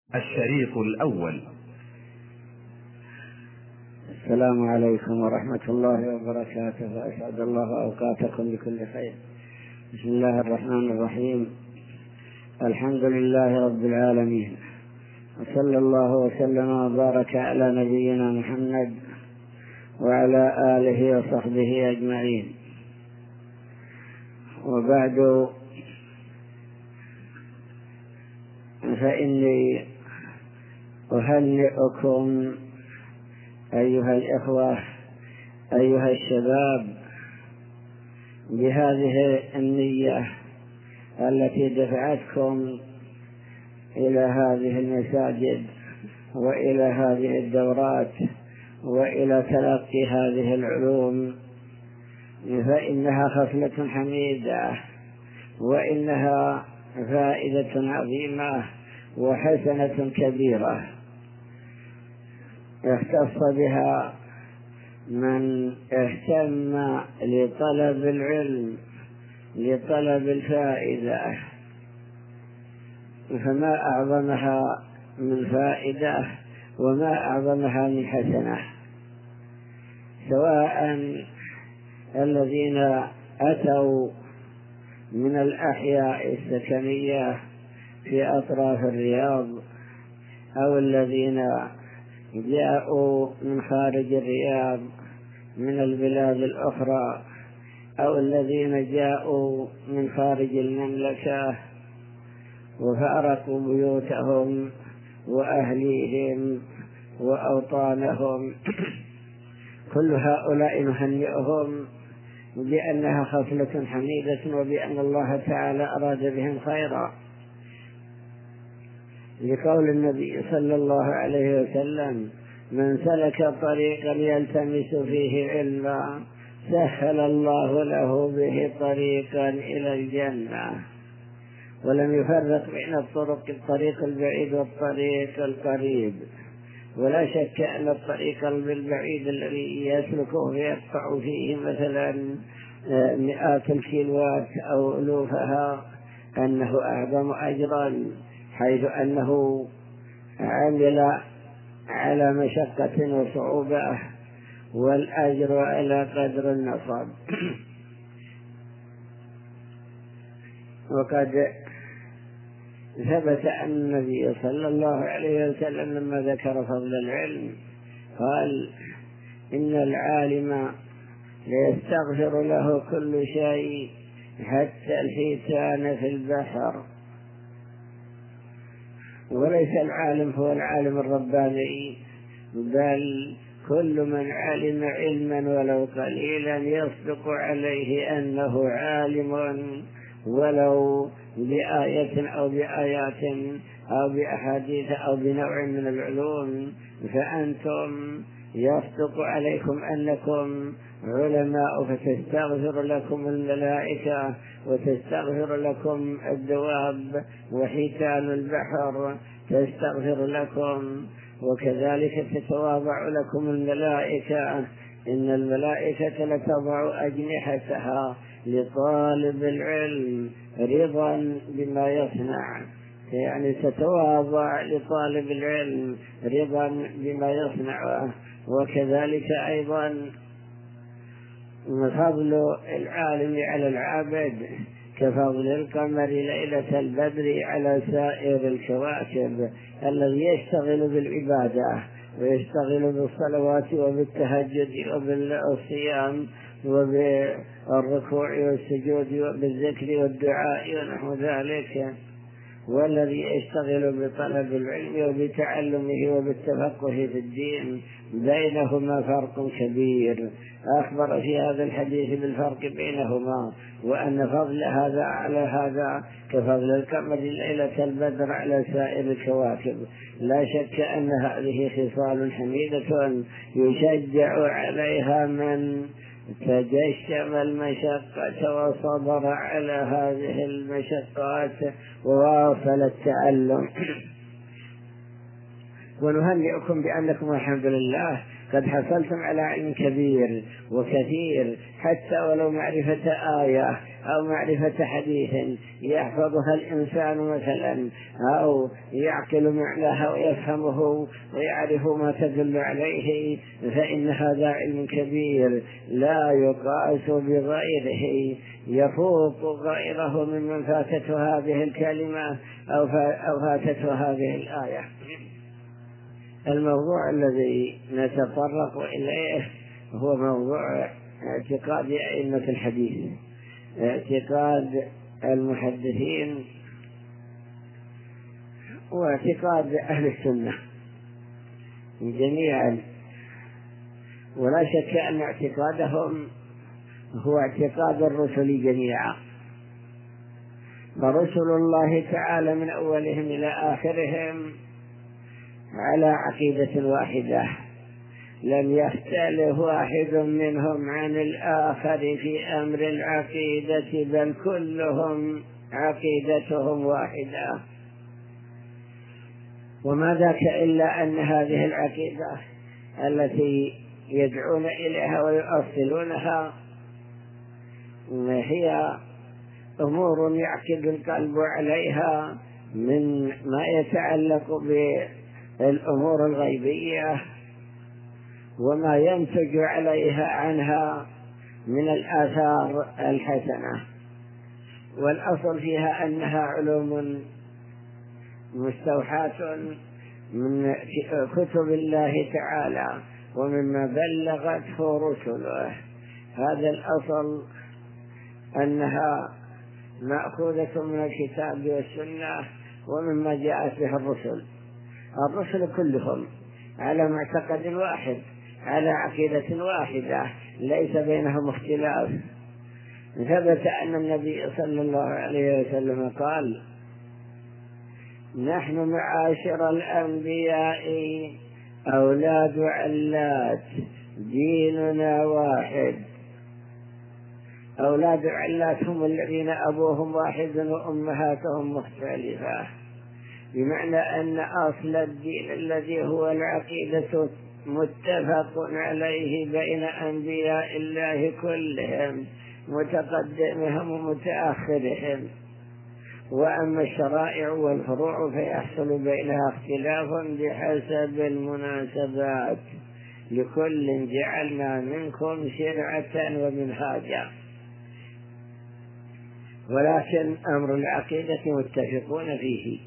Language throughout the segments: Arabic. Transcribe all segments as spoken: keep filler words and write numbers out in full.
الشريط الأول. السلام عليكم ورحمة الله وبركاته، وأسعد الله أوقاتكم بكل خير. بسم الله الرحمن الرحيم. الحمد لله رب العالمين، وصلى الله وسلم وبارك على نبينا محمد وعلى آله وصحبه أجمعين، وبعد، فإني أهنئكم أيها الإخوة أيها الشباب بهذه النية التي دفعتكم إلى هذه المساجد وإلى هذه الدورات وإلى تلقي هذه العلوم، فإنها خصلة حميدة وإنها فائدة عظيمة وحسنة كبيرة اختص بها من اهتم لطلب العلم لطلب الفائدة، فما أعظمها من فائدة وما أعظمها من حسنة، سواء الذين أتوا من الأحياء السكنية في أطراف الرياض، أو الذين جاءوا من خارج الرياض من البلاد الأخرى، أو الذين جاءوا من خارج المملكة وفارقوا بيوتهم وأهليهم وأوطانهم. كل هؤلاء نهنئهم بأنها خصلة حميدة، وبأن الله تعالى أراد بهم خيرا، لقول النبي صلى الله عليه وسلم: من سلك طريقا يلتمس فيه علما سهل الله له به طريقا إلى الجنة. ولم يفرق بين الطرق الطريق البعيد والطريق القريب، ولا شك أن الطريق البعيد الذي يسلكه ويقطع فيه مثلا مئات الكيلوات أو ألوفها أنه أعظم أجرا، حيث أنه عمل على مشقة وصعوبة، والأجر على قدر النصب. وقد ثبت أن النبي صلى الله عليه وسلم لما ذكر فضل العلم قال: إن العالم ليستغفر له كل شيء حتى الحيتان في البحر. وليس العالم هو العالم الرباني، بل كل من علم علما ولو قليلا يصدق عليه أنه عالم، ولو بآية أو بآيات أو بأحاديث أو بنوع من العلوم، فأنتم يصدق عليكم أنكم علماء، فتستغفر لكم الملائكة وتستغفر لكم الدواب وحيتان البحر تستغفر لكم، وكذلك تتواضع لكم الملائكة. إن الملائكة لتضع أجنحتها لطالب العلم رضا بما يصنع، يعني تتواضع لطالب العلم رضا بما يصنع. وكذلك أيضا فضل العالم على العابد كفضل القمر ليلة البدر على سائر الكواكب، الذي يشتغل بالعبادة ويشتغل بالصلوات وبالتهجد وبالصيام وبالركوع والسجود وبالذكر والدعاء ونحو ذلك، والذي يشتغل بطلب العلم وبتعلمه وبالتفقه في الدين، بينهما فرق كبير. أخبر في هذا الحديث بالفرق بينهما، وأن فضل هذا على هذا كفضل القمر ليلة البدر على سائر الكواكب. لا شك أن هذه خصال حميدة يشجع عليها من تجشم المشقة وصبر على هذه المشقات وواصل التعلم. ونهنئكم بأنكم الحمد لله قد حصلتم على علم كبير وكثير، حتى ولو معرفة آية أو معرفة حديث يحفظها الإنسان مثلا، أو يعقل معناها ويفهمه ويعرف ما تدل عليه، فإن هذا علم كبير لا يقاس بغيره، يفوق غيره ممن فاتته هذه الكلمة أو فاتته هذه الآية. الموضوع الذي نتطرق إليه هو موضوع اعتقاد أئمة الحديث، اعتقاد المحدثين واعتقاد أهل السنة جميعا. ولا شك أن اعتقادهم هو اعتقاد الرسل جميعا، فرسل الله تعالى من أولهم إلى آخرهم على عقيدة واحدة، لم يختلف واحد منهم عن الآخر في أمر العقيدة، بل كلهم عقيدتهم واحدة. وما ذاك إلا أن هذه العقيدة التي يدعون إليها ويؤصلونها هي أمور يعقد القلب عليها من ما يتعلق بالأمور الغيبية وما ينتج عليها عنها من الآثار الحسنة. والأصل فيها أنها علوم مستوحاة من كتب الله تعالى ومما بلغته رسله. هذا الأصل أنها مأخوذة من الكتاب والسنة ومما جاءت به الرسل. الرسل كلهم على معتقد واحد، على عقيدة واحدة، ليس بينهم اختلاف. ثبت أن النبي صلى الله عليه وسلم قال: نحن معاشر الأنبياء أولاد علات، ديننا واحد. أولاد علات هم الذين أبوهم واحد وأمهاتهم مختلفة، بمعنى أن أصل الدين الذي هو العقيدة متفق عليه بين أنبياء الله كلهم، متقدمهم ومتأخرهم. وأما الشرائع والفروع فيحصل بينها اختلاف بحسب المناسبات، لكل جعلنا منكم شرعة ومنهاجا. ولكن أمر العقيدة متفقون فيه.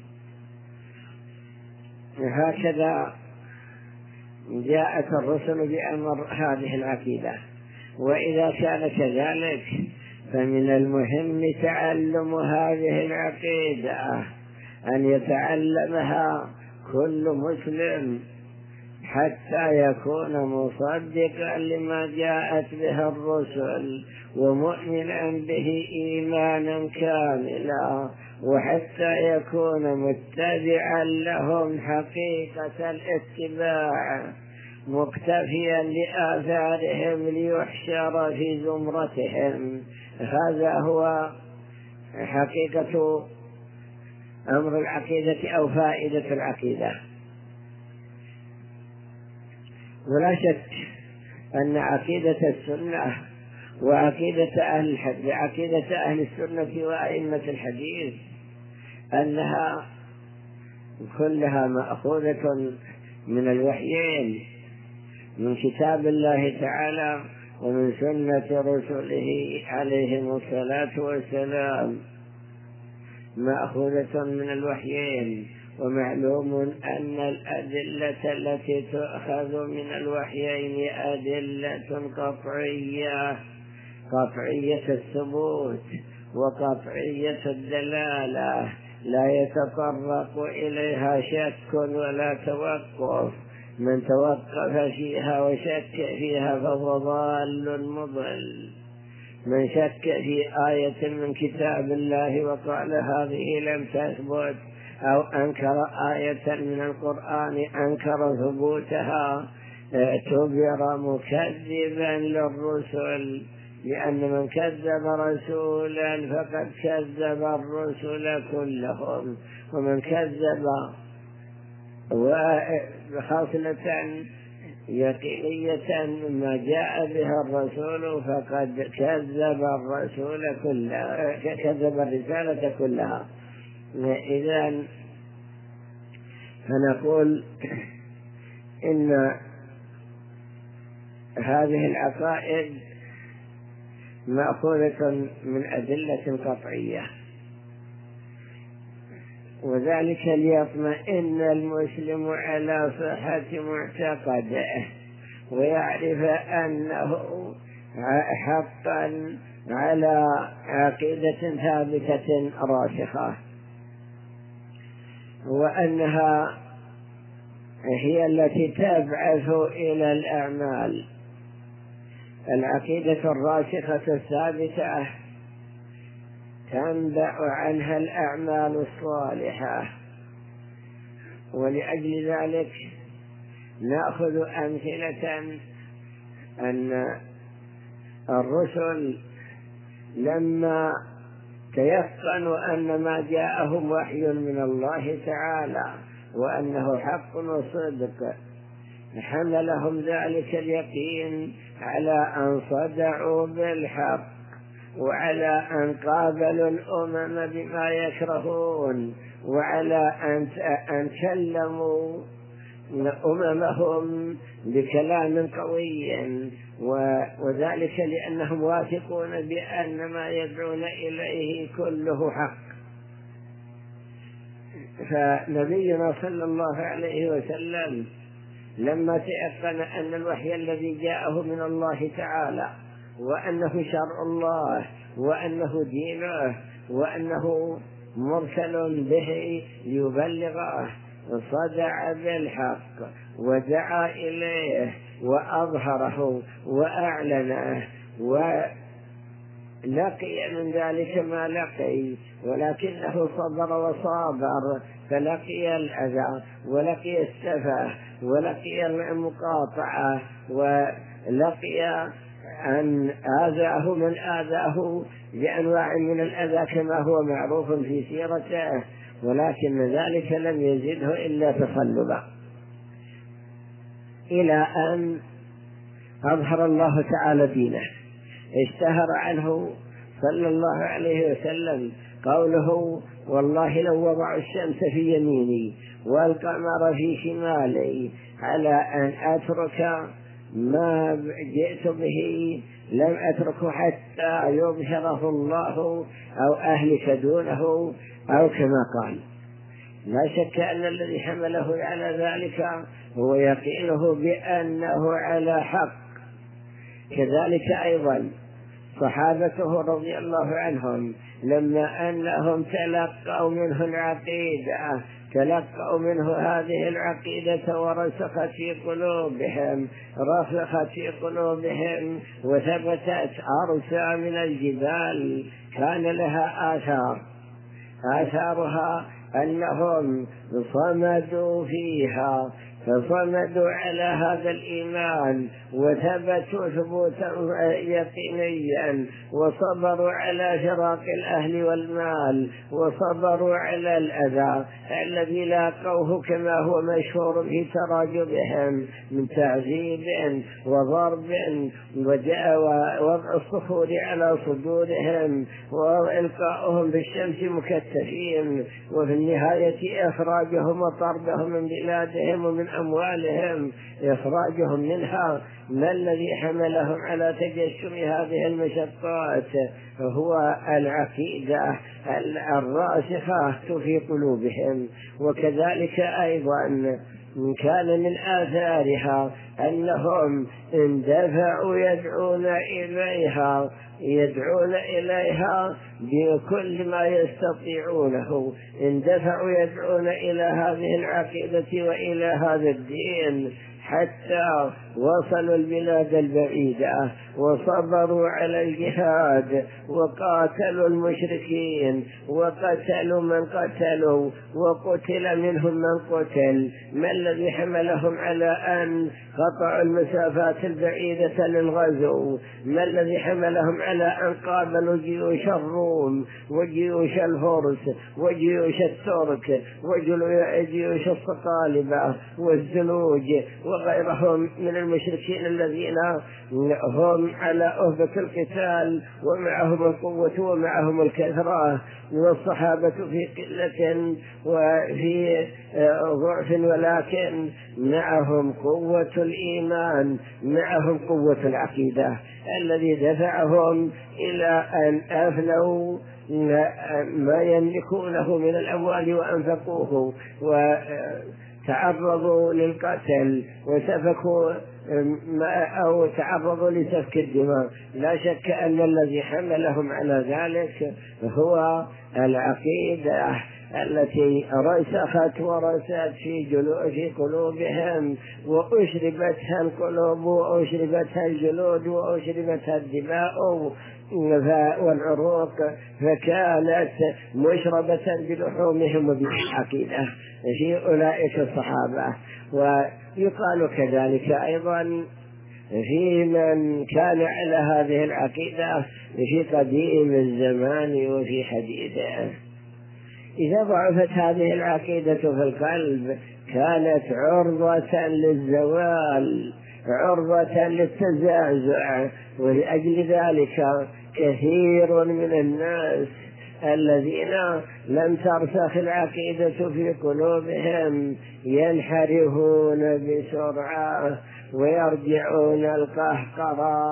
هكذا جاءت الرسل بأمر هذه العقيدة. وإذا كان كذلك فمن المهم تعلم هذه العقيدة، أن يتعلمها كل مسلم حتى يكون مصدقا لما جاءت به الرسل ومؤمنا به إيمانا كاملا، وحتى يكون متبعا لهم حقيقة الاتباع، مقتفيا لآثارهم ليحشر في زمرتهم. هذا هو حقيقة أمر العقيدة أو فائدة العقيدة. ولا شك أن عقيدة السنة وعقيدة أهل الحديث عقيدة أهل السنة وأئمة الحديث أنها كلها مأخوذة من الوحيين، من كتاب الله تعالى ومن سنة رسله عليهم الصلاة والسلام، مأخوذة من الوحيين. ومعلوم أن الأدلة التي تؤخذ من الوحيين أدلة قطعية، قطعية الثبوت وقطعية الدلالة، لا يتطرق إليها شك ولا توقف. من توقف فيها وشك فيها فهو ضال مضل. من شك في آية من كتاب الله وقال هذه لم تثبت، أو أنكر آية من القرآن أنكر ثبوتها، اعتبر مكذبا للرسل، لأن من كذب رسولا فقد كذب الرسل كلهم. ومن كذب وخاصلة يقينية مما جاء به الرسول فقد كذب الرسول كلها، كذب الرسالة كلها. إذن فنقول إن هذه العقائد مأخوذة من أدلة قطعية، وذلك ليطمئن المسلم على صحة معتقده ويعرف أنه حقا على عقيدة ثابتة راسخة، وأنها هي التي تبعث إلى الأعمال. العقيدة الراسخة الثابتة تنبع عنها الأعمال الصالحة، ولأجل ذلك نأخذ أمثلة أن الرسل لما تيقنوا أن ما جاءهم وحي من الله تعالى وأنه حق وصدق، حملهم ذلك اليقين على أن صدعوا بالحق وعلى أن قابلوا الأمم بما يكرهون وعلى أن كلموا أممهم بكلام قوي، وذلك لأنهم واثقون بأن ما يدعون إليه كله حق. فنبينا صلى الله عليه وسلم لما تيقن أن الوحي الذي جاءه من الله تعالى وأنه شرع الله وأنه دينه وأنه مرسل به ليبلغه، صدع بالحق ودعا إليه وأظهره وأعلنه، ولقي من ذلك ما لقي، ولكنه صبر وصابر، فلقي الأذى ولقي السفه ولقي المقاطعة ولقي أن آذاه من آذاه بأنواع من الأذى كما هو معروف في سيرته، ولكن ذلك لم يزده إلا تصلبا، إلى أن أظهر الله تعالى دينه. اشتهر عنه صلى الله عليه وسلم قوله: والله لو وضع الشمس في يميني والقمر في شمالي على أن أترك ما جئت به لم أتركه حتى يظهره الله أو أهلك دونه، أو كما قال. لا شك أن الذي حمله على ذلك هو يقينه بأنه على حق. كذلك أيضا صحابته رضي الله عنهم لما أنهم تلقوا منه العقيدة، تلقوا منه هذه العقيدة ورسخت في قلوبهم رسخت في قلوبهم وثبتت أرسى من الجبال، كان لها آثار. آثارها أنهم صمدوا فيها، فصمدوا على هذا الإيمان وثبتوا ثبوتا يقينيا، وصبروا على فراق الأهل والمال، وصبروا على الأذى الذي لاقوه كما هو مشهور في تراجمهم من تعذيب وضرب ووضع الصخور على صدورهم وإلقاؤهم بالشمس مكتفين، وفي النهاية إخراجهم وطردهم من بلادهم ومن أموالهم، إخراجهم منها. ما الذي حملهم على تجشم هذه المشقات؟ هو العقيدة الراسخة في قلوبهم. وكذلك أيضا كان من آثارها أنهم اندفعوا يدعون إليها يدعون إليها بكل ما يستطيعونه، اندفعوا يدعون إلى هذه العقيدة وإلى هذا الدين حتى وصلوا البلاد البعيدة وصبروا على الجهاد وقاتلوا المشركين وقتلوا من قتلوا وقتل منهم من قتل. ما الذي حملهم على أن قطعوا المسافات البعيدة للغزو؟ ما الذي حملهم على أن قابلوا جيوش الروم وجيوش الفرس وجيوش الترك وجيوش الصقالبة والزلوج وغيرهم من المشركين الذين هم على أهبة القتال ومعهم القوة ومعهم الكثرة، والصحابة في قلة وفي ضعف، ولكن معهم قوة الإيمان، معهم قوة العقيدة الذي دفعهم إلى أن أفنوا ما يملكونه من الأموال وأنفقوه وتعرضوا للقتل وسفكوا أو تعرضوا لسفك الدماء. لا شك أن الذي حملهم على ذلك هو العقيدة التي رسخت ورست في جلود في قلوبهم، وأشربتها القلوب وأشربتها الجلود وأشربتها الدماء والعروق، فكانت مشربة بلحومهم وبالعقيدة في أولئك الصحابة. ويقال كذلك أيضا في من كان على هذه العقيدة في قديم الزمان وفي حديثه. إذا ضعفت هذه العقيدة في القلب كانت عرضة للزوال، عرضة للتزعزع، ولأجل ذلك كثير من الناس الذين لم ترسخ العقيدة في قلوبهم ينحرفون بسرعة ويرجعون القهقرة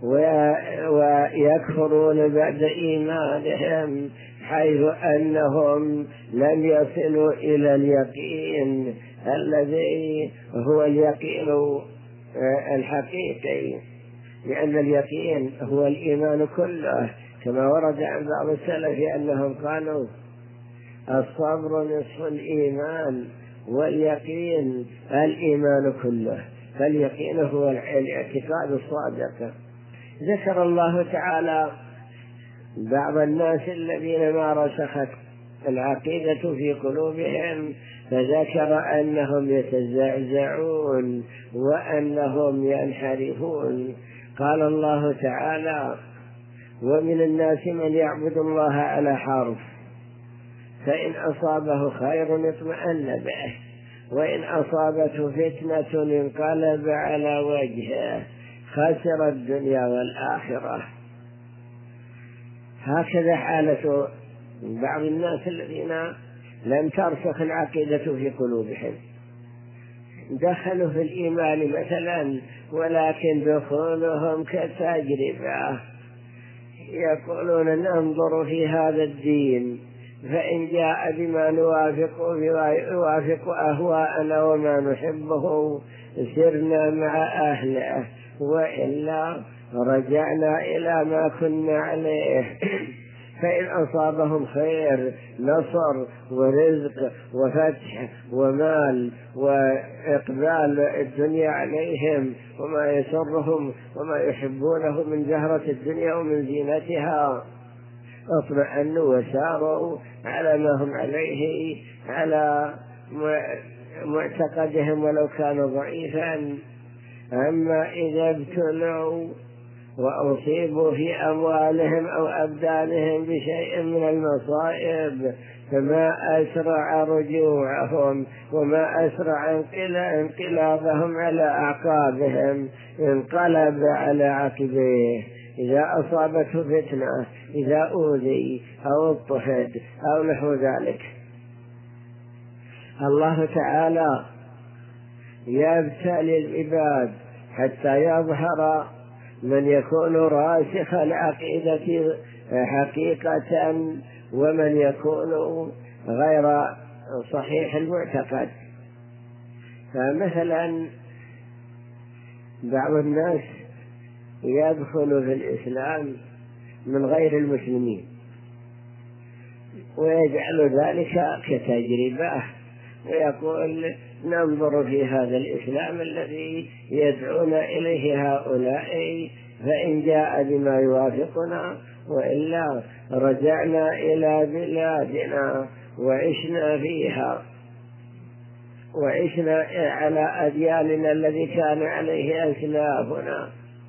ويكفرون بعد إيمانهم، حيث أنهم لم يصلوا إلى اليقين الذي هو اليقين الحقيقي، لأن اليقين هو الإيمان كله، كما ورد عن بعض السلف أنهم قالوا الصبر نصف الإيمان واليقين الإيمان كله، فاليقين هو الاعتقاد الصادق. ذكر الله تعالى بعض الناس الذين ما رسخت العقيدة في قلوبهم، فذكر أنهم يتزعزعون وأنهم ينحرفون. قال الله تعالى: ومن الناس من يعبد الله على حرف، فإن أصابه خير اطمأن به، وإن أصابته فتنة انقلب على وجهه خسر الدنيا والآخرة. هكذا حالة بعض الناس الذين لم ترسخ العقيدة في قلوبهم، دخلوا في الإيمان مثلا، ولكن دخولهم كتجربة، يقولون ننظر في هذا الدين، فإن جاء بما نوافقه يوافق أهواءنا وما نحبه سرنا مع أهله، وإلا رجعنا إلى ما كنا عليه. فإن أصابهم خير نصر ورزق وفتح ومال وإقبال الدنيا عليهم وما يسرهم وما يحبونه من زهرة الدنيا ومن زينتها، اطمأنوا وساروا على ما هم عليه، على معتقدهم ولو كان ضعيفا. أما إذا ابتلوا وأصيبوا في أموالهم أو أبدانهم بشيء من المصائب، فما أسرع رجوعهم وما أسرع انقلابهم على أعقابهم، انقلب على عقبيه. إذا أصابته فتنة، إذا أوذي أو اضطهد أو نحو ذلك، الله تعالى يبتلي العباد حتى يظهر من يكون راسخ العقيدة حقيقة ومن يكون غير صحيح المعتقد. فمثلا بعض الناس يدخل في الإسلام من غير المسلمين ويجعل ذلك كتجربة، ويقول ننظر في هذا الإسلام الذي يدعون إليه هؤلاء، فإن جاء بما يوافقنا وإلا رجعنا إلى بلادنا وعشنا فيها وعشنا على أدياننا الذي كان عليه أسلافنا.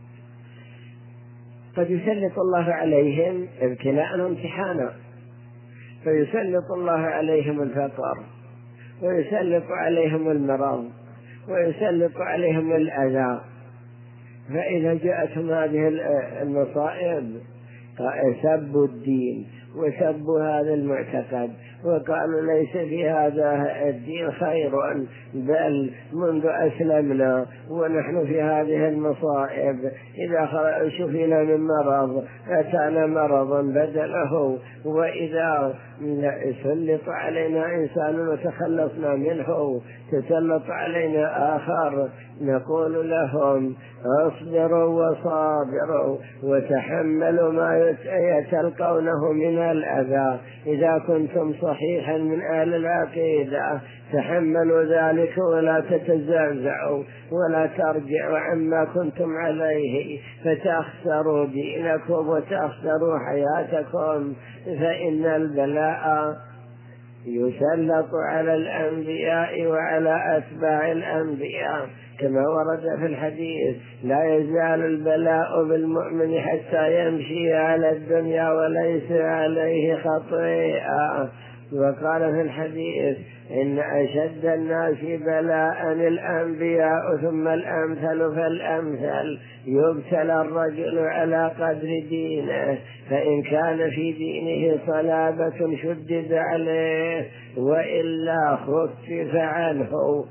قد يسلط الله عليهم ابتلاء وامتحانا، فيسلط الله عليهم الفقر ويسلط عليهم المرض ويسلط عليهم الأذى. فإذا جاءتهم هذه المصائب سبوا الدين وسبوا هذا المعتقد وقالوا ليس في هذا الدين خير، بل منذ أسلمنا ونحن في هذه المصائب إذا شفينا من مرض أتانا مرضا بدله، وإذا سلط علينا إنسان وتخلصنا منه تسلط علينا آخر نقول لهم اصبروا وصابروا وتحملوا ما يتلقونه من الأذى. إذا كنتم صحيحا من أهل العقيدة تحملوا ذلك ولا تتزعزعوا ولا ترجعوا عما كنتم عليه فتخسروا دينكم وتخسروا حياتكم، فإن البلاء يسلط على الأنبياء وعلى أتباع الأنبياء كما ورد في الحديث: لا يزال البلاء بالمؤمن حتى يمشي على الدنيا وليس عليه خطيئة. وقال في الحديث: إن أشد الناس بلاء الأنبياء ثم الأمثل فالأمثل، يبتلى الرجل على قدر دينه، فإن كان في دينه صلابة شدد عليه وإلا خفف عنه.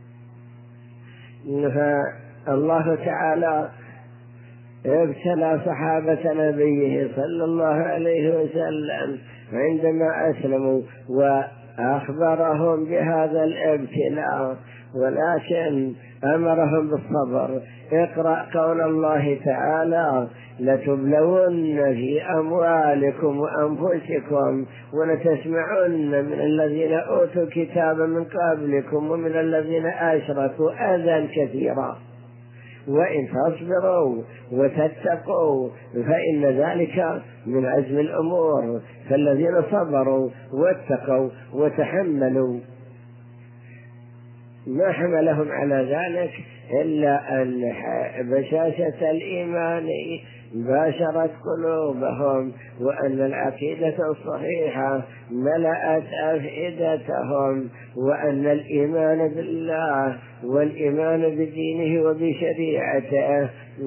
فالله تعالى ابتلى صحابة نبيه صلى الله عليه وسلم عندما أسلموا وأخبرهم بهذا الابتلاء، ولكن أمرهم بالصبر. اقرأ قول الله تعالى: لتبلون في أموالكم وأنفسكم ولتسمعن من الذين أوتوا الكتاب من قبلكم ومن الذين أشركوا أذى كثيرا وإن تصبروا وتتقوا فإن ذلك من عزم الأمور. فالذين صبروا واتقوا وتحملوا ما حملهم على ذلك إلا أن بشاشة الإيمان باشرت قلوبهم، وأن العقيدة الصحيحة ملأت أفئدتهم، وأن الإيمان بالله والإيمان بدينه وبشريعته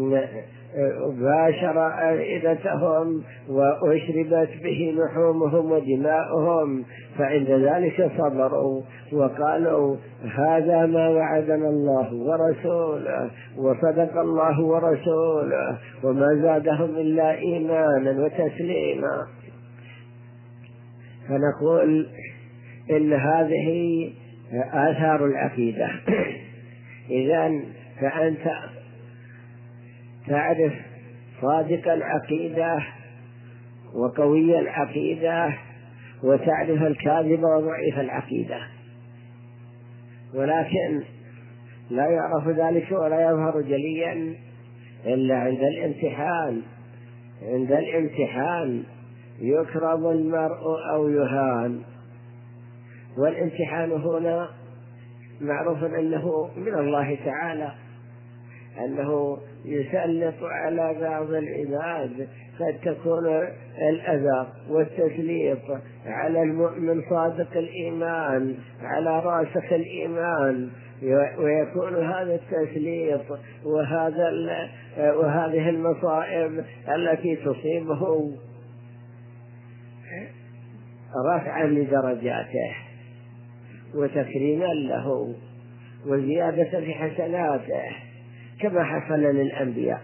باشر أفئدتهم وأشربت به لحومهم ودماؤهم، فعند ذلك صبروا وقالوا: هذا ما وعدنا الله ورسوله وصدق الله ورسوله، وما زادهم إلا إيمانا وتسليما. فنقول إن هذه آثار العقيدة. إذن فأنت تعرف صادق العقيدة وقوي العقيدة، وتعرف الكاذب وضعيف العقيدة، ولكن لا يعرف ذلك ولا يظهر جليا إلا عند الامتحان. عند الامتحان يكرم المرء أو يهان، والامتحان هنا معروف أنه من الله تعالى، أنه يسلط على بعض العباد قد تكون الأذى والتسليط على المؤمن صادق الإيمان على راسخ الإيمان، ويكون هذا التسليط وهذا وهذه المصائب التي تصيبه رفعا لدرجاته وتكريما له وزيادة في حسناته كما حصل للأنبياء.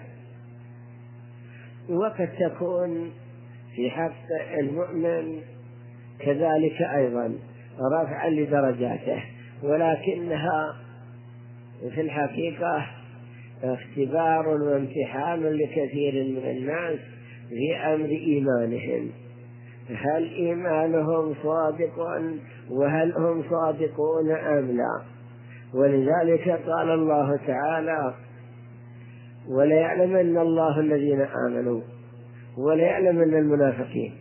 وقد تكون في حق المؤمن كذلك أيضا رفعا لدرجاته، ولكنها في الحقيقة اختبار وامتحان لكثير من الناس في أمر إيمانهم، هل إيمانهم صادق وهل هم صادقون أم لا. ولذلك قال الله تعالى: وليعلمن الله الذين آمنوا وليعلمن المنافقين.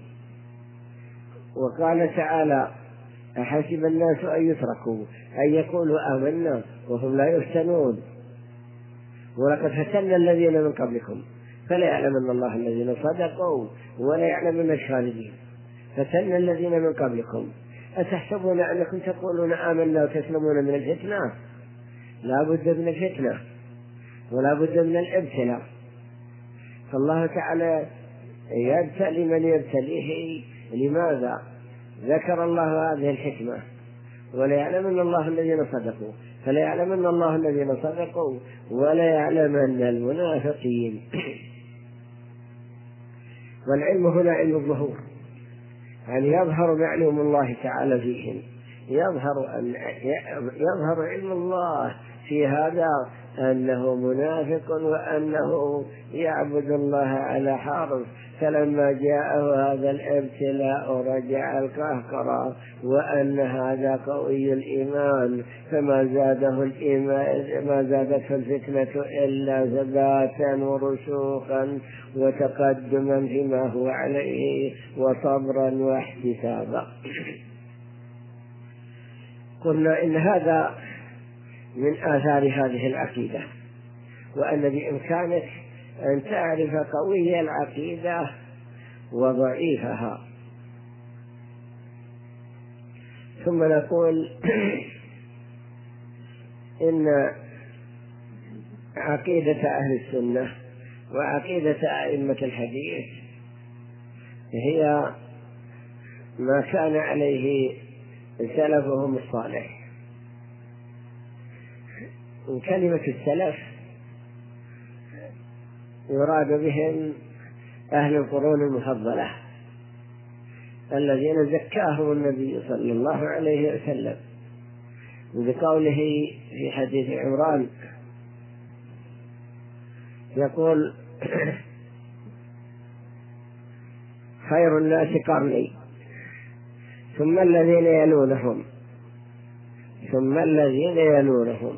وقال تعالى: أحسب الناس أن يتركوا أن يقولوا آمنا وهم لا يفتنون ولقد فتنا الذين من قبلكم فليعلمن الله الذين صدقوا وليعلمن الكاذبين. فتنا الذين من قبلكم أتحسبون أنكم تقولون آمنا وتسلمون من الفتنة؟ لا بد من الفتنة ولا بد من الابتلاء. فالله تعالى يبتلي من يبتليه. لماذا؟ ذكر الله هذه الحكمة: ولا يعلمن الله الذين صدقوا، فلا يعلمن الله الذين صدقوا ولا يعلمن المنافقين. والعلم هنا علم الظهور، يعني يظهر معلوم الله تعالى فيهم، يظهر أن يظهر علم الله في هذا أنه منافق وأنه يعبد الله على حرف. فلما جاءه هذا الابتلاء رجع القهقرة وأن هذا قوي الإيمان، فما زاده الإيمان ما زادته الفتنة إلا ثباتا ورسوخا وتقدما فيما هو عليه وصبرا واحتسابا. قلنا إن هذا من آثار هذه العقيدة، وأن بإمكانك أن تعرف قوي العقيدة وضعيفها. ثم نقول إن عقيدة أهل السنة وعقيدة أئمة الحديث هي ما كان عليه سلفهم الصالح. كلمة السلف يراد بهم أهل القرون المفضلة الذين زكاهم النبي صلى الله عليه وسلم، بقوله في حديث عمران يقول: خير الناس قرني ثم الذين يلونهم ثم الذين يلونهم.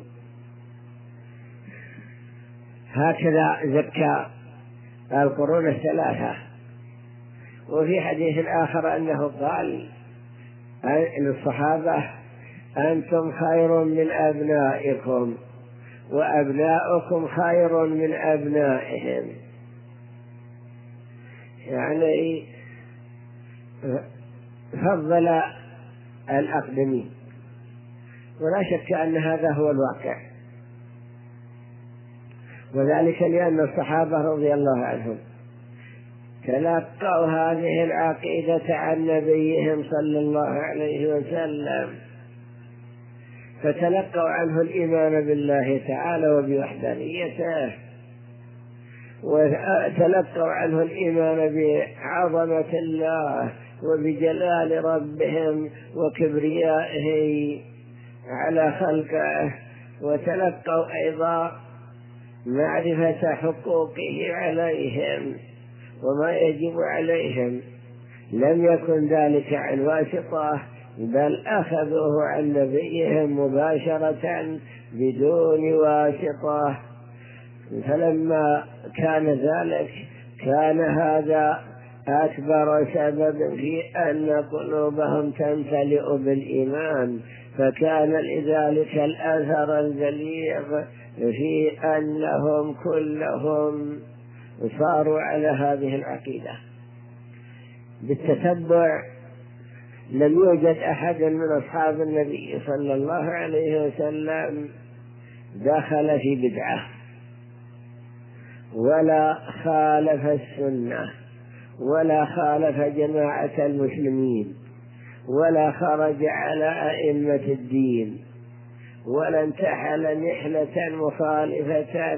هكذا زكى القرون الثلاثة. وفي حديث آخر أنه قال للصحابة: أنتم خير من أبنائكم وأبناؤكم خير من أبنائهم. يعني فضل الأقدمين، ولا شك أن هذا هو الواقع، وذلك لأن الصحابة رضي الله عنهم تلقوا هذه العقيدة عن نبيهم صلى الله عليه وسلم، فتلقوا عنه الإيمان بالله تعالى وبوحدانيته، وتلقوا عنه الإيمان بعظمة الله وبجلال ربهم وكبريائه على خلقه، وتلقوا أيضا معرفة حقوقه عليهم وما يجب عليهم. لم يكن ذلك عن واسطة، بل أخذوه عن نبيهم مباشرة بدون واسطة. فلما كان ذلك كان هذا أكبر سبب في أن قلوبهم تمتلئ بالإيمان، فكان لذلك الأثر البليغ في أنهم كلهم صاروا على هذه العقيدة. بالتتبع لم يوجد أحد من أصحاب النبي صلى الله عليه وسلم دخل في بدعة ولا خالف السنة ولا خالف جماعة المسلمين ولا خرج على أئمة الدين ولا انتحل نحلة مخالفة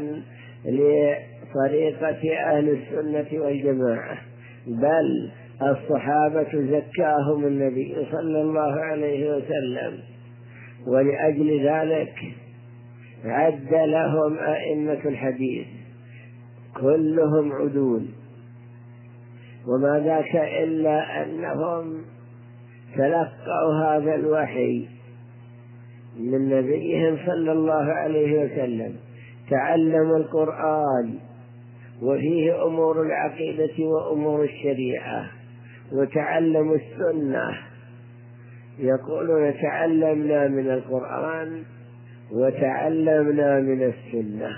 لطريقة أهل السنة والجماعة، بل الصحابة زكاهم النبي صلى الله عليه وسلم، ولأجل ذلك عد لهم أئمة الحديث كلهم عدول، وما ذاك إلا أنهم تلقوا هذا الوحي من نبيهم صلى الله عليه وسلم، تعلموا القرآن وفيه أمور العقيدة وأمور الشريعة، وتعلموا السنة. يقولون تعلمنا من القرآن وتعلمنا من السنة،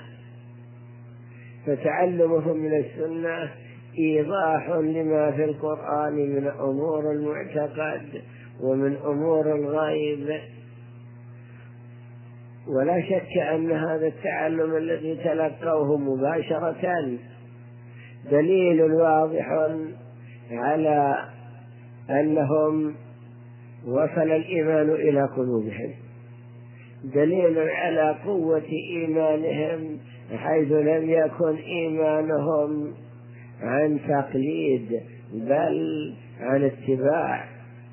فتعلمهم من السنة إيضاح لما في القرآن من أمور المعتقد ومن أمور الغيب، ولا شك أن هذا التعلم الذي تلقوه مباشرة دليل واضح على أنهم وصل الإيمان إلى قلوبهم، دليل على قوة إيمانهم، حيث لم يكن إيمانهم عن تقليد بل عن اتباع.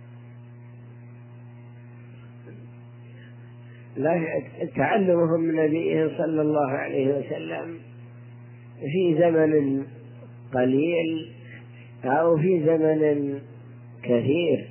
تعلمهم من نبيه صلى الله عليه وسلم في زمن قليل أو في زمن كثير،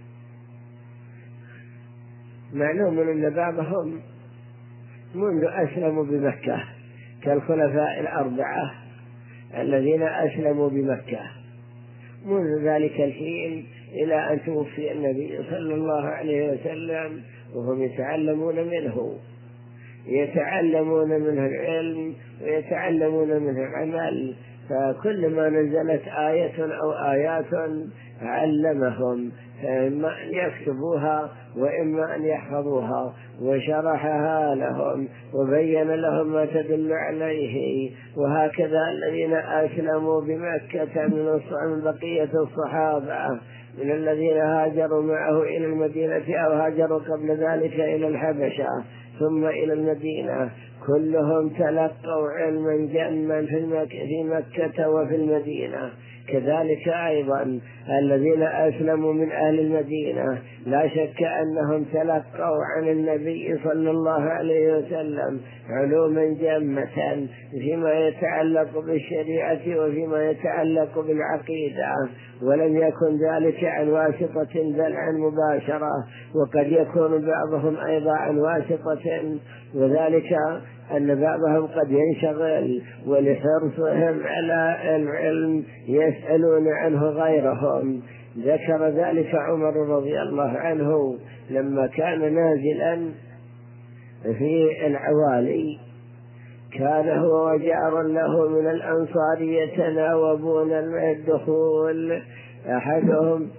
معلوم أن بعضهم منذ أسلموا بمكة كالخلفاء الأربعة الذين أسلموا بمكة منذ ذلك الحين إلى أن توفي النبي صلى الله عليه وسلم وهم يتعلمون منه، يتعلمون منه العلم ويتعلمون منه العمل، فكلما نزلت آية أو آيات علمهم، فإما أن يكتبوها وإما أن يحفظوها، وشرحها لهم وبين لهم ما تدل عليه. وهكذا الذين أسلموا بمكة من بقية الصحابة من الذين هاجروا معه إلى المدينة أو هاجروا قبل ذلك إلى الحبشة ثم إلى المدينة، كلهم تلقوا علما جما في مكة وفي المدينة. كذلك أيضا الذين أسلموا من أهل المدينة لا شك أنهم تلقوا عن النبي صلى الله عليه وسلم علوما جمة فيما يتعلق بالشريعة وفيما يتعلق بالعقيدة، ولم يكن ذلك عن واسطة بل عن مباشرة، وقد يكون بعضهم أيضا عن واسطة، وذلك أن بعضهم قد ينشغل ولحرصهم على العلم يسألون عنه غيرهم. ذكر ذلك عمر رضي الله عنه لما كان نازلا في العوالي، كان هو وجار له من الأنصار يتناوبون الدخول، أحدهم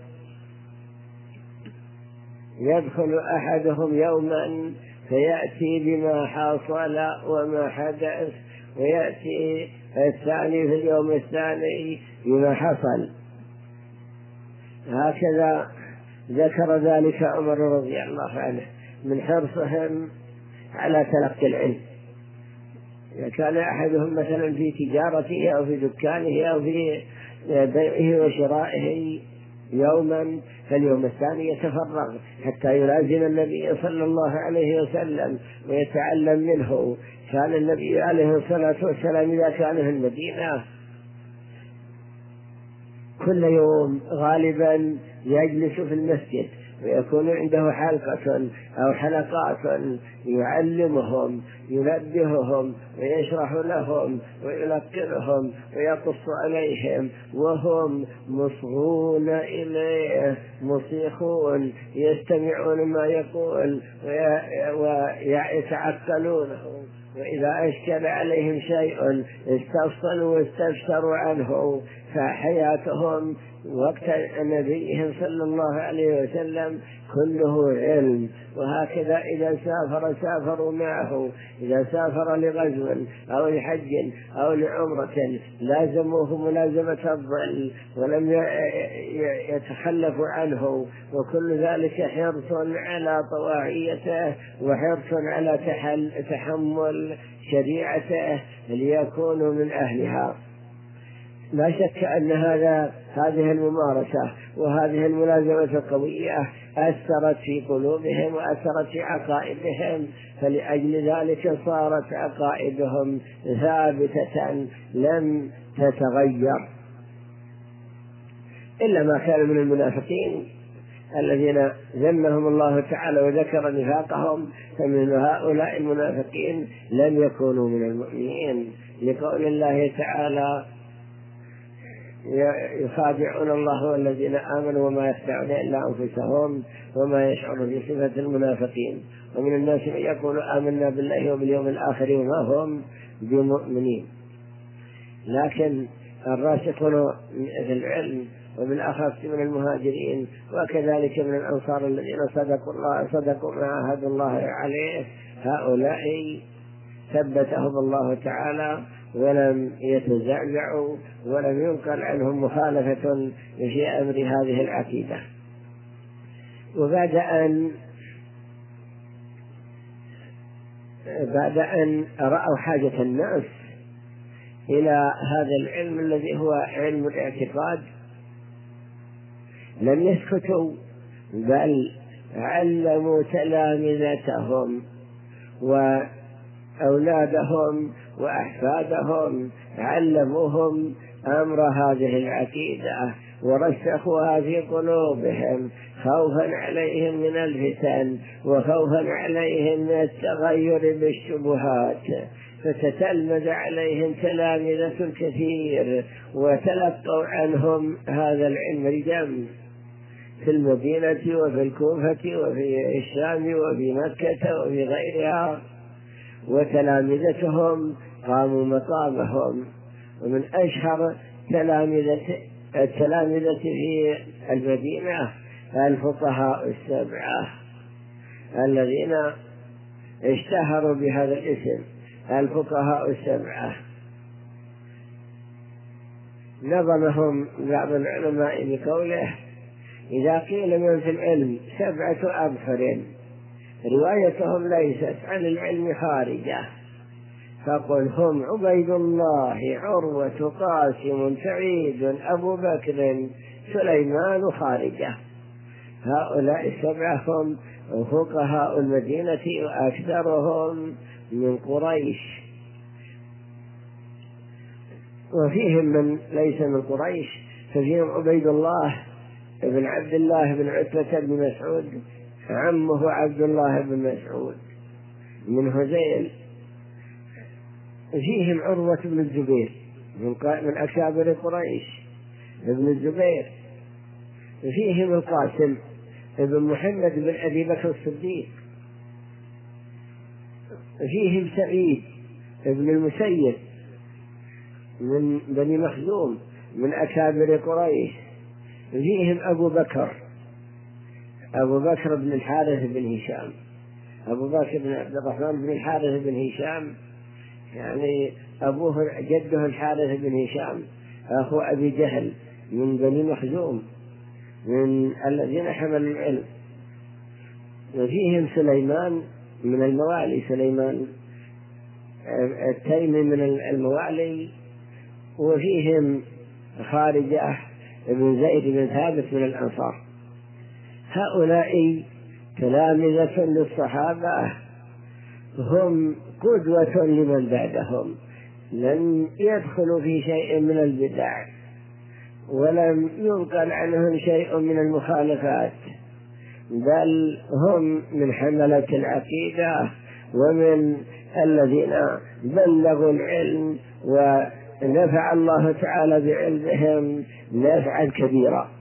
يدخل أحدهم يوما فيأتي بما حصل وما حدث، ويأتي الثاني في اليوم الثاني بما حصل. هكذا ذكر ذلك عمر رضي الله عنه من حرصهم على تلقي العلم. إذا كان أحدهم مثلا في تجارته أو في دكانه أو في بيعه وشرائه يوما، فاليوم الثاني يتفرغ حتى يلازم النبي صلى الله عليه وسلم ويتعلم منه. كان النبي عليه الصلاة والسلام إذا كان في المدينة كل يوم غالبا يجلس في المسجد ويكون عنده حلقة أو حلقات يعلمهم ينبههم ويشرح لهم ويلقنهم ويقص عليهم، وهم مصغون إليه مصيخون يستمعون ما يقول ويتعقلونه، وإذا أشكل عليهم شيء استفصلوا واستفسروا عنه. فحياتهم وقت نبيهم صلى الله عليه وسلم كله علم. وهكذا إذا سافر سافروا معه، إذا سافر لغزو أو لحج أو لعمرة لازموه ملازمة الظل ولم يتخلفوا عنه، وكل ذلك حرص على طواعيته وحرص على تحمل شريعته ليكونوا من أهلها. لا شك أن هذا هذه الممارسة وهذه الملازمة القوية أثرت في قلوبهم وأثرت في عقائدهم، فلأجل ذلك صارت عقائدهم ثابتة لم تتغير، إلا ما كان من المنافقين الذين ذمهم الله تعالى وذكر نفاقهم، فمن هؤلاء المنافقين لم يكونوا من المؤمنين، لقول الله تعالى يخادعون الله والذين آمنوا وما يخدعون إلا أنفسهم وما يشعرون بصفة المنافقين. ومن الناس من يقول آمنا بالله وباليوم الآخر وما هم بمؤمنين. لكن الراسخون في العلم وبالأخص من المهاجرين وكذلك من الأنصار الذين صدقوا الله صدقوا ما عاهدوا الله عليه هؤلاء ثبتهم الله تعالى ولم يتزعزعوا ولم ينقل عنهم مخالفة في أمر هذه العقيدة. وبعد أن بعد أن رأوا حاجة الناس إلى هذا العلم الذي هو علم الاعتقاد لم يسكتوا، بل علموا تلامذتهم وأولادهم وأحفادهم، علموهم أمر هذه العقيدة ورسخوها في قلوبهم خوفا عليهم من الفتن وخوفا عليهم من التغير بالشبهات، فتتلمذ عليهم تلامذة كثير وتلقوا عنهم هذا العلم الجم في المدينة وفي الكوفة وفي الشام وفي مكة وفي غيرها، وتلامذتهم قاموا مقامهم. ومن أشهر تلامذة التلامذة في المدينة الفقهاء السبعة الذين اشتهروا بهذا الاسم، الفقهاء السبعة. نظمهم بعض العلماء بقوله: إذا قيل من في العلم سبعة أبحر روايتهم ليست عن العلم خارجة، فقل هم عبيد الله، عروة، قاسم، سعيد، أبو بكر، سليمان خارجة. هؤلاء السبعة هم فقهاء المدينة وأكثرهم من قريش، وفيهم من ليس من قريش، ففيهم عبيد الله بن عبد الله بن عتبة بن مسعود، عمه عبد الله بن مسعود من هذيل. فيهم عروة بن الزبير من أكابر قريش ابن الزبير. فيهم القاسم ابن محمد بن أبي بكر الصديق. فيهم سعيد ابن المسيب من بني مخزوم من أكابر قريش. فيهم أبو بكر أبو بكر بن الحارث بن هشام، أبو بكر بن عبد الرحمن بن الحارث بن هشام، يعني أبوه جده الحارث بن هشام أخو أبي جهل من بني مخزوم من الذين حملوا العلم. وفيهم سليمان من الموالي، سليمان التيمي من الموالي. وفيهم خارجة بن زيد بن ثابت من الأنصار. هؤلاء تلامذة للصحابة هم قدوة لمن بعدهم، لم يدخلوا في شيء من البدع ولم ينقل عنهم شيء من المخالفات، بل هم من حملة العقيدة ومن الذين بلغوا العلم ونفع الله تعالى بعلمهم نفعا كبيرا.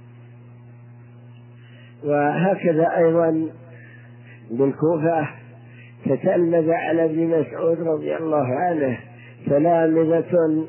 وهكذا أيضا بالكوفة تتلمذ على ابن مسعود رضي الله عنه تلامذة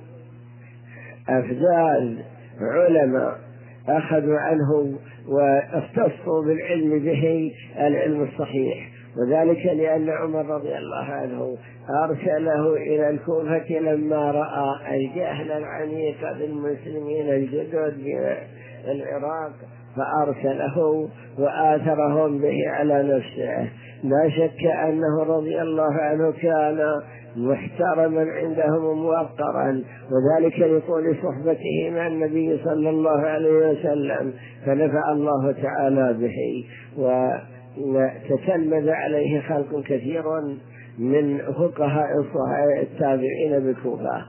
أفذاذ علماء أخذوا عنه واختصوا بالعلم به العلم الصحيح، وذلك لأن عمر رضي الله عنه أرسله إلى الكوفة لما رأى الجهل العميق بالمسلمين الجدد في العراق، فأرسله وآثرهم به على نفسه. لا شك أنه رضي الله عنه كان محترما عندهم وموقرا، وذلك لطول صحبته مع النبي صلى الله عليه وسلم، فنفع الله تعالى به وتتلمذ عليه خلق كثير من فقهاء التابعين بالكوفة،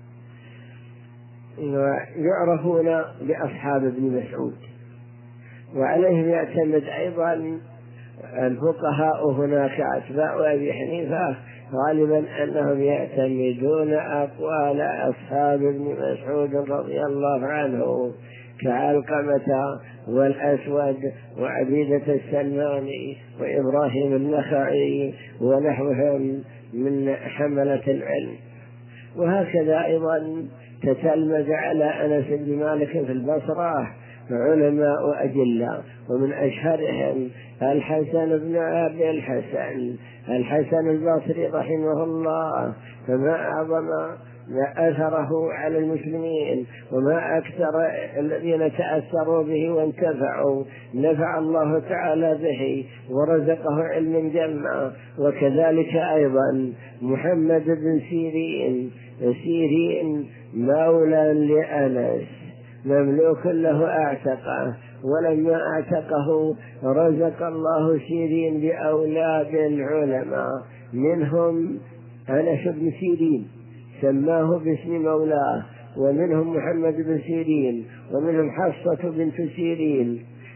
ويعرفون بأصحاب ابن مسعود. وعليهم يعتمد أيضا الفقهاء هناك أتباع أبي حنيفة، غالبا أنهم يعتمدون أقوال أصحاب ابن مسعود رضي الله عنه كعلقمة والأسود وعبيدة السلماني وإبراهيم النخعي ونحوهم من حملة العلم. وهكذا أيضا تتلمذ على أنس بن مالك في البصرة علماء أجلاء، ومن أشهرهم الحسن بن أبي الحسن الحسن البصري رحمه الله، فما أعظم ما أثره على المسلمين وما أكثر الذين تأثروا به وانتفعوا، نفع الله تعالى به ورزقه علم جمع. وكذلك أيضا محمد بن سيرين سيرين مولى لأنس مملوك له أعتقه، ولما أعتقه رزق الله سيرين بأولاد علماء، منهم أنس بن سيرين سماه باسم مولاه، ومنهم محمد بن سيرين، ومنهم حفصة بنت سيرين.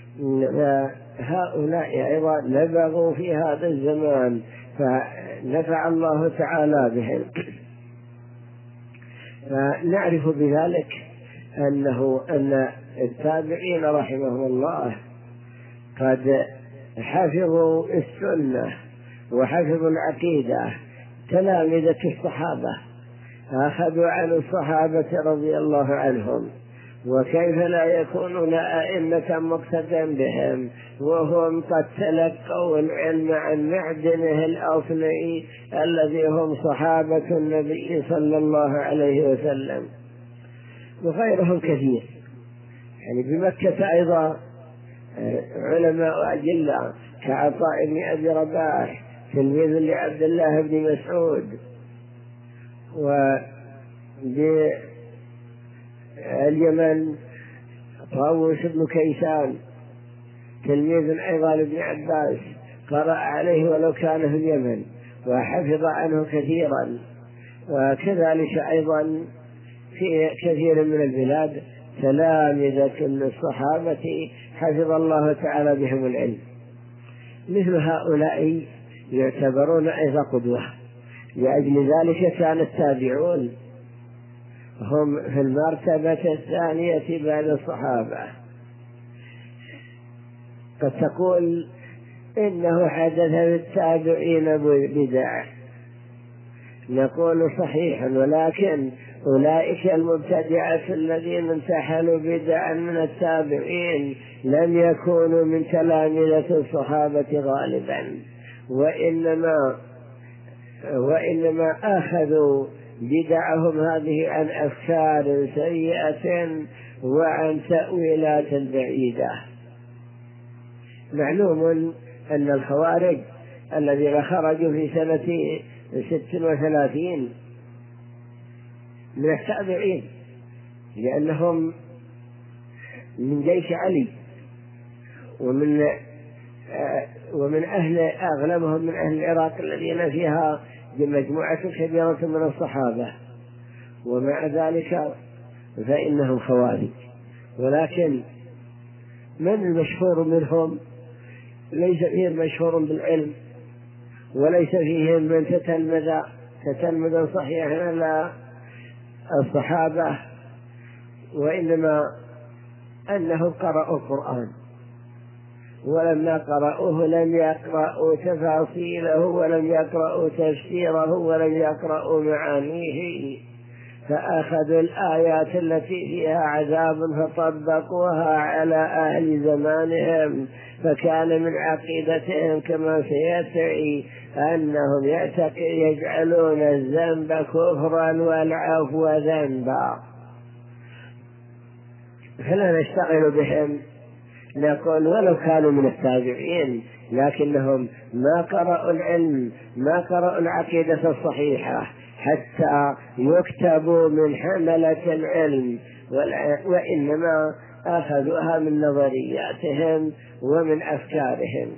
هؤلاء أيضا نبغوا في هذا الزمان فنفع الله تعالى بهم. فنعرف بذلك أنه أن التابعين رحمهم الله قد حفظوا السنة وحفظوا العقيدة، تلامذة الصحابة أخذوا عن الصحابة رضي الله عنهم، وكيف لا يكونون أئمة مقتدى بهم وهم قد تلقوا العلم عن معدنه الأصلي الذي هم صحابة النبي صلى الله عليه وسلم. وغيرهم كثير، يعني بمكة أيضا علماء أجلاء كعطاء بن أبي رباح تلميذ لعبد الله بن مسعود، وباليمن طاووس بن كيسان تلميذ أيضا لابن عباس قرأ عليه ولو كان في اليمن وحفظ عنه كثيرا. وكذلك أيضا في كثير من البلاد تلامذة للصحابة حفظ الله تعالى بهم العلم. مثل هؤلاء يعتبرون أيضا قدوة، لأجل ذلك كان التابعون هم في المرتبة الثانية بعد الصحابة. قد تقول إنه حدث بالتابعين بدع، نقول صحيح، ولكن أولئك المبتدعة الذين انتحلوا بدعا من التابعين لم يكونوا من تلامذة الصحابة غالبا، وإنما وإنما أخذوا بدعهم هذه عن أفكار سيئة وعن تأويلات بعيدة. معلوم أن الخوارج الذين خرجوا في سنة ست وثلاثين من التابعين، لأنهم من جيش علي، ومن ومن أهل أغلبهم من أهل العراق الذين فيها مجموعة كبيرة من الصحابة، ومع ذلك فإنهم خوارج. ولكن من المشهور منهم ليس فيهم مشهور بالعلم، وليس فيهم من تتلمذ تتلمذ صحيحا على الصحابة، وإنما أنهم قرأوا القرآن، ولما قرأوه لم يقرأوا تفاصيله ولم يقرأوا تفسيره ولم يقرأوا معانيه، فأخذوا الآيات التي فيها عذاب فطبقوها على أهل زمانهم، فكان من عقيدتهم كما سيأتي أنهم يجعلون الذنب كفرا والعفو ذنبا. فلا نشتغل بهم، نقول ولو كانوا من التابعين لكنهم ما قرأوا العلم، ما قرأوا العقيدة الصحيحة حتى يكتبوا من حملة العلم، وإنما أخذوها من نظرياتهم ومن أفكارهم.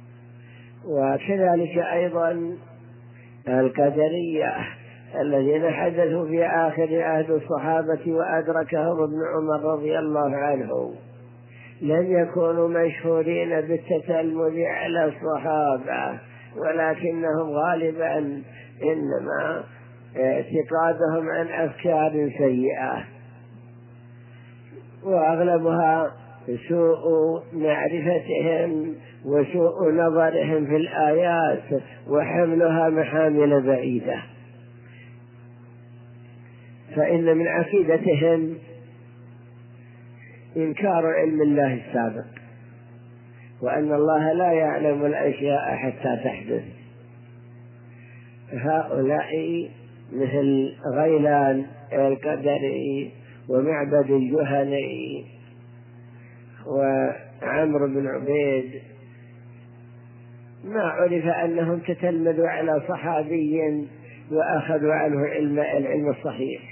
وكذلك أيضا القدرية الذين حدثوا في آخر عهد الصحابة وأدركهم ابن عمر رضي الله عنه، لم يكونوا مشهورين بالتتلمذ على الصحابة، ولكنهم غالبا إنما اعتقادهم عن أفكار سيئة، وأغلبها سوء معرفتهم وسوء نظرهم في الآيات وحملها محامل بعيدة. فإن من عقيدتهم إنكار علم الله السابق، وأن الله لا يعلم الأشياء حتى تحدث. هؤلاء مثل غيلان القدري ومعبد الجهني وعمرو بن عبيد ما عرف أنهم تتلمذوا على صحابي وأخذوا عنه علم العلم الصحيح،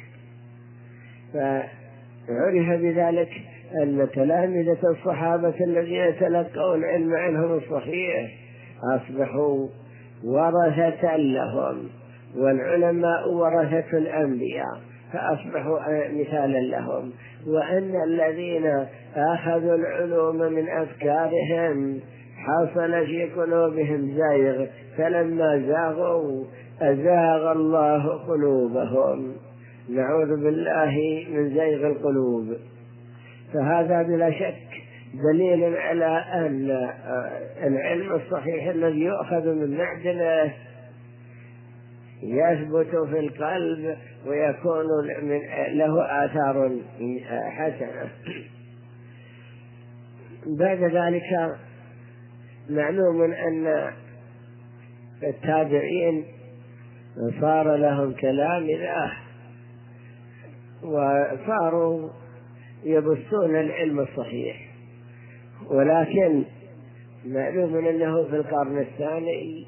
فعرف بذلك أن تلامذة الصحابة الذين تلقوا العلم عنهم الصحيح أصبحوا ورثة لهم، والعلماء ورثة الأنبياء فأصبحوا مثالا لهم، وأن الذين أخذوا العلوم من أفكارهم حصل في قلوبهم زيغ، فلما زاغوا أزاغ الله قلوبهم. نعوذ بالله من زيغ القلوب. فهذا بلا شك دليل على أن العلم الصحيح الذي يؤخذ من معدنه يثبت في القلب ويكون له آثار حسنة. بعد ذلك معلوم أن التابعين صار لهم تلامذة وصاروا يبثون العلم الصحيح، ولكن معلوم أنه في القرن الثاني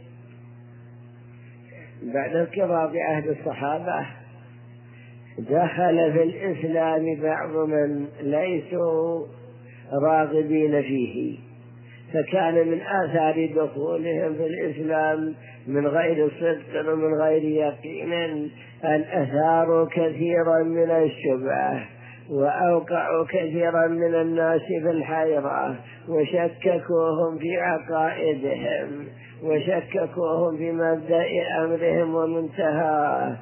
بعد انقضاء عهد الصحابة دخل في الإسلام بعض من ليسوا راغبين فيه، فكان من آثار دخولهم في الإسلام من غير صدق ومن غير يقين أن أثاروا كثيرا من الشبهة وأوقعوا كثيرا من الناس في الحيرة وشككوهم في عقائدهم وشككوهم في مبدأ أمرهم ومنتهاه،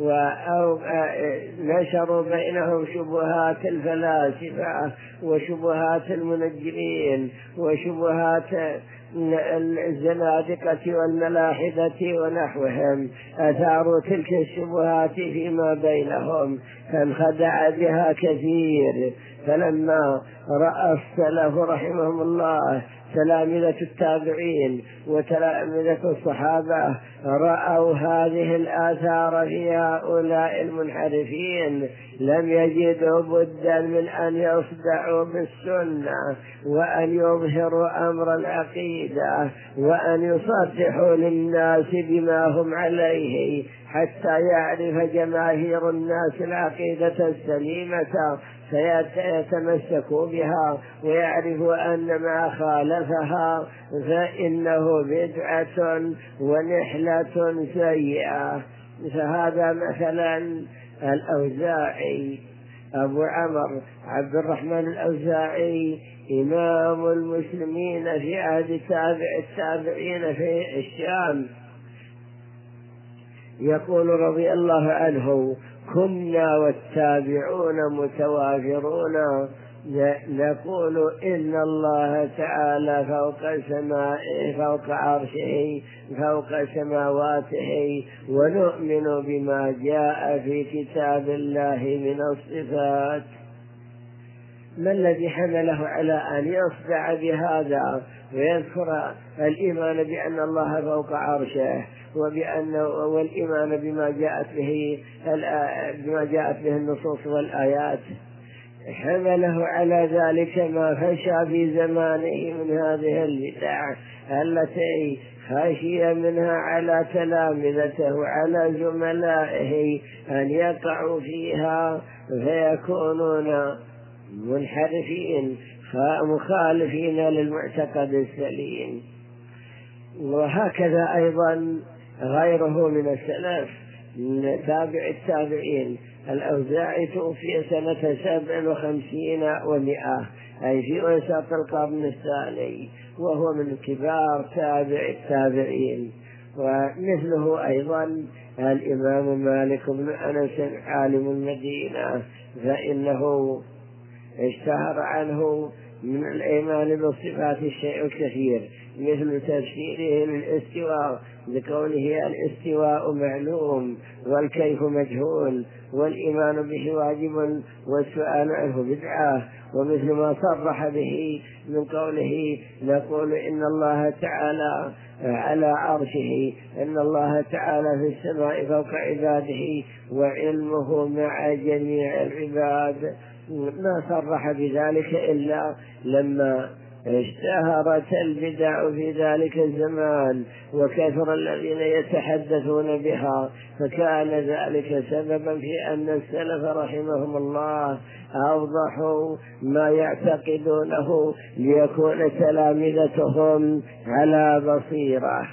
ونشروا بينهم شبهات الفلاسفة وشبهات المنجمين وشبهات الزنادقة والملاحدة ونحوهم، أثاروا تلك الشبهات فيما بينهم فانخدع بها كثير. فلما رأى السلف رحمهم الله تلامذة التابعين وتلامذة الصحابة رأوا هذه الآثار في هؤلاء المنحرفين لم يجدوا بدا من أن يصدعوا بالسنة وأن يظهروا أمر العقيدة وأن يصرحوا للناس بما هم عليه حتى يعرف جماهير الناس العقيدة السليمة فيتمسكوا بها ويعرفوا أن ما خالفها فإنه بدعة ونحلة سيئة. فهذا مثلا الأوزاعي أبو عمرو عبد الرحمن الأوزاعي إمام المسلمين في عهد التابعين في الشام، يقول رضي الله عنه: كنا والتابعون متوافرون نقول إن الله تعالى فوق سمائه فوق عرشه فوق سماواته، ونؤمن بما جاء في كتاب الله من الصفات. ما الذي حمله على أن يصدع بهذا ويذكر الإيمان بأن الله فوق عرشه وبأن والإيمان بما جاءت به بما جاءت به النصوص والآيات؟ حمله على ذلك ما فشى في زمانه من هذه البدع التي خشي منها على تلامذته وعلى زملائه أن يقعوا فيها فيكونون منحرفين مخالفين للمعتقد السليم. وهكذا أيضا غيره من السلف من تابع التابعين. الأوزاعي توفي سنة سبع وخمسين ومئة، أي في وسط القرن الثاني، وهو من كبار تابع التابعين. ومثله أيضا الإمام مالك بن أنس عالم المدينة، فإنه اشتهر عنه من الإيمان بالصفات الشيء الكثير، مثل تفسيره للاستواء بقوله الاستواء معلوم والكيف مجهول والإيمان به واجب والسؤال عنه بدعة، ومثل ما صرح به من قوله نقول إن الله تعالى على عرشه، إن الله تعالى في السماء فوق عباده وعلمه مع جميع العباد. ما صرح بذلك إلا لما اشتهرت البدع في ذلك الزمان وكثر الذين يتحدثون بها، فكان ذلك سببا في أن السلف رحمهم الله أوضحوا ما يعتقدونه ليكون تلامذتهم على بصيرة،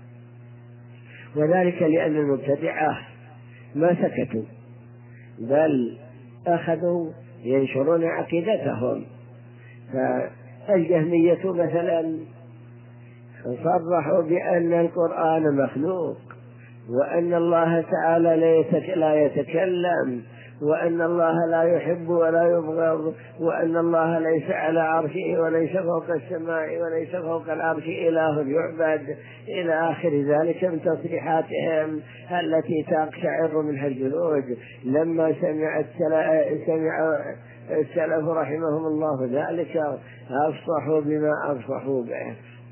وذلك لأن المبتدعة ما سكتوا بل أخذوا ينشرون عقيدتهم. فالجهمية مثلا صرحوا بأن القرآن مخلوق، وأن الله تعالى لا يتكلم، وأن الله لا يحب ولا يبغض، وأن الله ليس على عرشه وليس فوق السماء وليس فوق العرش إله يعبد، إلى آخر ذلك من تصريحاتهم التي تقشعر منها الجلود. لما سمع سمع السلف رحمهم الله ذلك أفصحوا بما أفصحوا به.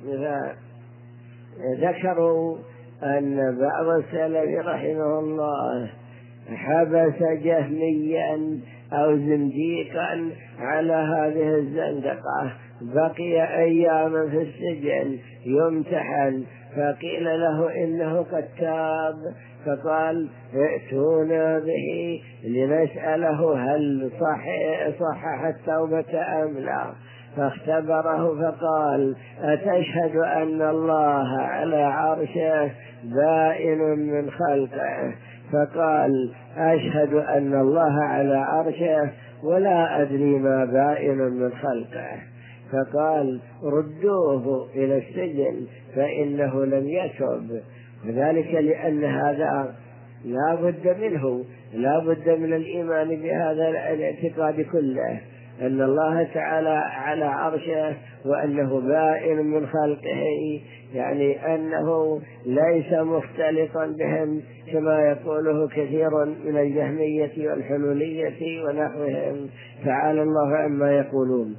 ذكروا أن بعض السلف رحمه الله حبس جهميا أو زنديقا على هذه الزندقة، بقي أياما في السجن يمتحن، فقيل له إنه قد تاب، فقال ائتونا به لنسأله هل صحح, صحح التوبة أم لا. فاختبره فقال أتشهد أن الله على عرشه بائن من خلقه؟ فقال أشهد أن الله على عرشه ولا أدري ما بائن من خلقه. فقال ردوه إلى السجن فإنه لم يتب، وذلك لأن هذا لا بد منه، لا بد من الإيمان بهذا الاعتقاد كله، أن الله تعالى على عرشه وأنه بائن من خلقه، يعني أنه ليس مختلطا بهم كما يقوله كثير من الجهمية والحلولية ونحوهم، تعالى الله عما يقولون.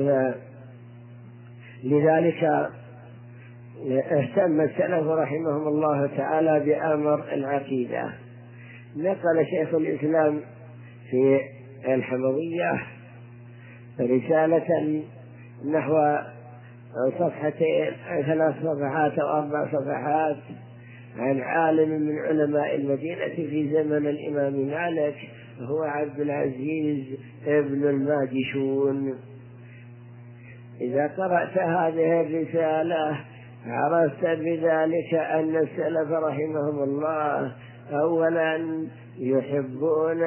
لذلك اهتم السلف رحمهم الله تعالى بأمر العقيدة. نقل شيخ الإسلام في الحموية رسالة نحو صفحتين ثلاث صفحات أو أربع صفحات عن عالم من علماء المدينة في زمن الإمام مالك، هو عبد العزيز ابن الماجشون. إذا قرأت هذه الرسالة عرفت بذلك أن السلف رحمهم الله أولا يحبون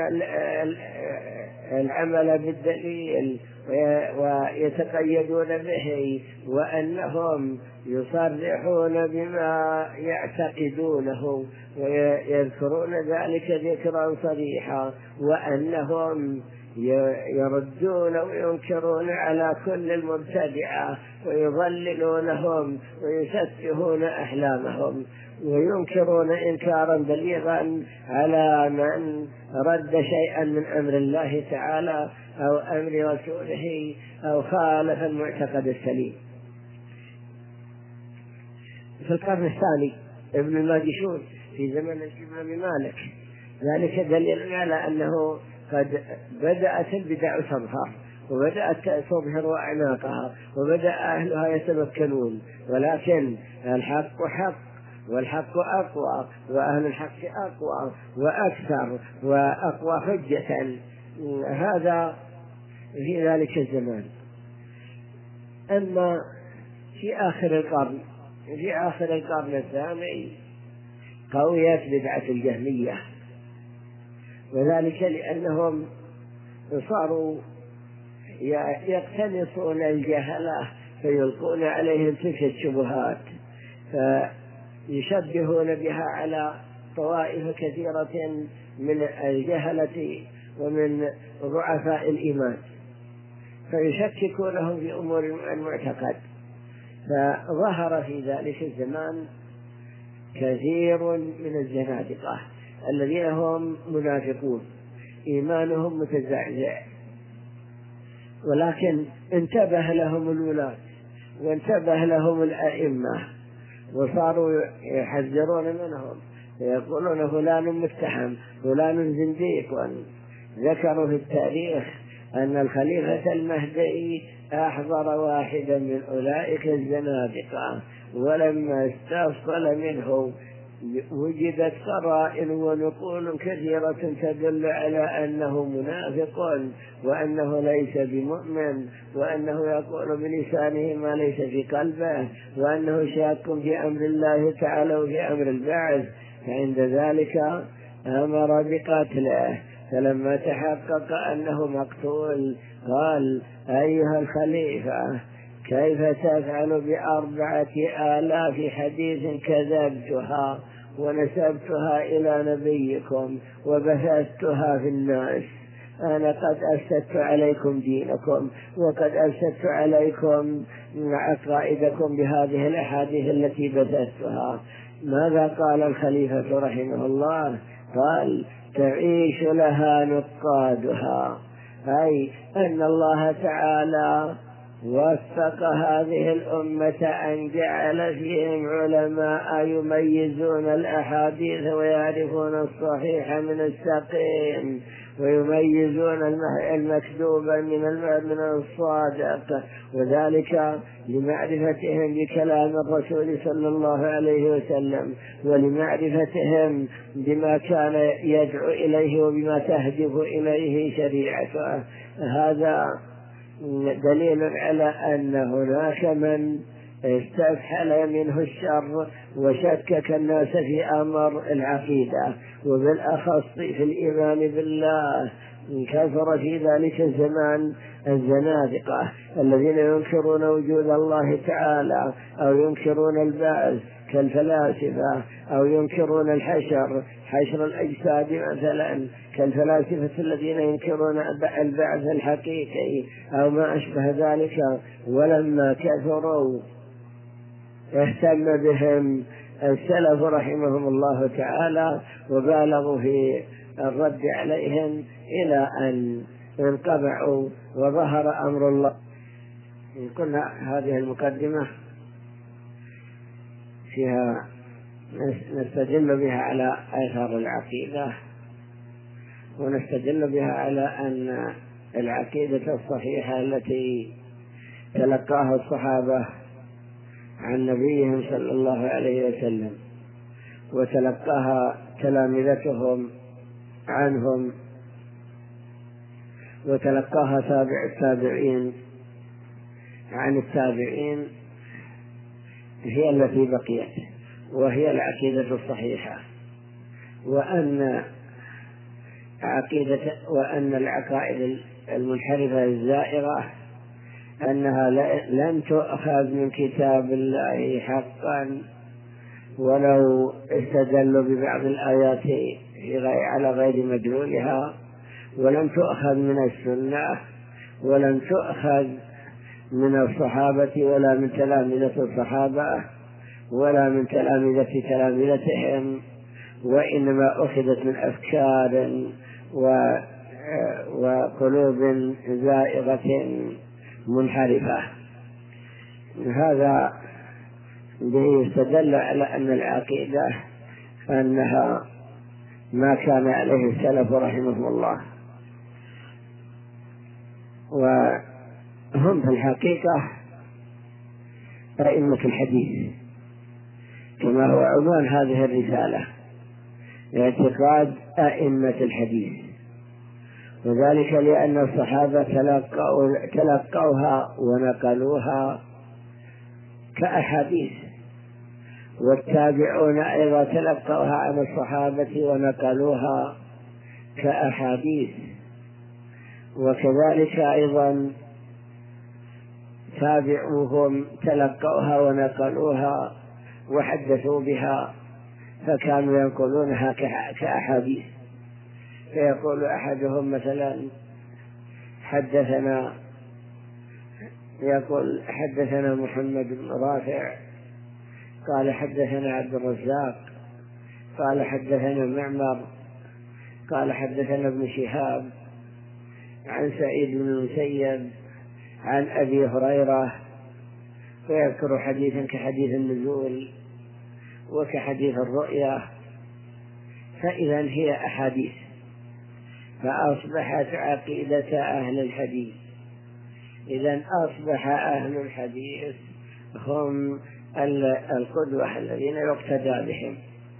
العمل بالدليل ويتقيدون به، وأنهم يصرحون بما يعتقدونه ويذكرون ذلك ذكرا صريحا، وأنهم يردون وينكرون على كل المبتدعة ويضللونهم ويسفهون أحلامهم، وينكرون إنكارا بليغا على من رد شيئا من أمر الله تعالى أو أمر رسوله أو خالف المعتقد السليم. في القرن الثاني ابن الماجشون في زمن الإمام مالك، ذلك دليل على أنه قد بدأت البدع تظهر وبدأت تظهر أعناقها وبدأ أهلها يتمكنون، ولكن الحق حق والحق أقوى وأهل الحق أقوى وأكثر وأقوى حجة. هذا في ذلك الزمان. أما في آخر القرن في آخر القرن الثاني قويت بدعة الجهمية، وذلك لأنهم صاروا يقتنصون الجهلة فيلقون عليهم تلك الشبهات، فيشبهون بها على طوائف كثيرة من الجهلة ومن ضعفاء الإيمان. فيشككونهم في أمور المعتقد. فظهر في ذلك الزمان كثير من الزنادقة الذين هم منافقون إيمانهم متزعزع، ولكن انتبه لهم الولاة وانتبه لهم الأئمة وصاروا يحذرون منهم، يقولون فلان متهم، فلان زنديق. ذكروا في التاريخ أن الخليفة المهدي أحضر واحدا من أولئك الزنادقة، ولما استفصل منه وجدت قرائن ونقول كثيرة تدل على أنه منافق وأنه ليس بمؤمن، وأنه يقول بلسانه ما ليس في قلبه، وأنه شاك في أمر الله تعالى وفي أمر البعث. فعند ذلك أمر بقتله، فلما تحقق أنه مقتول قال: أيها الخليفة، كيف تفعل بأربعة آلاف حديث كذبتها ونسبتها إلى نبيكم وبثثتها في الناس؟ أنا قد أفسدت عليكم دينكم وقد أفسدت عليكم عقائدكم بهذه الأحاديث التي بثثتها. ماذا قال الخليفة رحمه الله؟ قال: تعيش لها نقادها، أي أن الله تعالى وفق هذه الأمة أن جعل فيهم علماء يميزون الأحاديث ويعرفون الصحيح من السقيم، ويميزون المكذوب من الصادق، وذلك لمعرفتهم بكلام الرسول صلى الله عليه وسلم، ولمعرفتهم بما كان يدعو إليه وبما تهدف إليه شريعته. هذا دليل على أن هناك من استفحل منه الشر وشكك الناس في أمر العقيدة، وبالأخص في الإيمان بالله. كثر في ذلك الزمان الزنادقة الذين ينكرون وجود الله تعالى أو ينكرون البعث كالفلاسفة، أو ينكرون الحشر حشر الأجساد مثلا كالفلاسفة الذين ينكرون البعث الحقيقي أو ما أشبه ذلك. ولما كثروا اهتم بهم السلف رحمهم الله تعالى وبالغوا في الرد عليهم إلى أن انقطعوا وظهر أمر الله. قلنا هذه المقدمة فيها نستدل بها على آثار العقيدة، ونستدل بها على أن العقيدة الصحيحة التي تلقاها الصحابة عن نبيهم صلى الله عليه وسلم وتلقاها تلامذتهم عنهم وتلقاها تابع التابعين عن التابعين هي التي بقيت، وهي العقيدة الصحيحة. وأن عقيدة وأن العقائد المنحرفة الزائرة أنها لن تؤخذ من كتاب الله حقا ولو استدلوا ببعض الآيات على غير مدلولها، ولم تؤخذ من السنة، ولم تؤخذ من الصحابة ولا من تلامذة الصحابة ولا من تلامذة تلامذتهم، وإنما أخذت من أفكار وقلوب زائغة منحرفة. هذا يستدل على أن العقيدة أنها ما كان عليه السلف رحمهم الله، وهم في الحقيقة أئمة الحديث كما هو عنوان هذه الرسالة، اعتقاد أئمة الحديث. وذلك لأن الصحابة تلقوا تلقوها ونقلوها كأحاديث، والتابعون أيضا تلقوها عن الصحابة ونقلوها كأحاديث، وكذلك أيضا تابعوهم تلقوها ونقلوها وحدثوا بها، فكانوا ينقلونها كأحاديث. فيقول أحدهم مثلا: حدثنا يقول حدثنا محمد بن رافع قال حدثنا عبد الرزاق قال حدثنا معمر قال حدثنا ابن شهاب عن سعيد بن المسيب عن أبي هريرة، ويذكر حديثا كحديث النزول وكحديث الرؤيا، فإذا هي أحاديث، فأصبحت عقيدة أهل الحديث. إذا أصبح أهل الحديث هم القدوة الذين يقتدى بهم،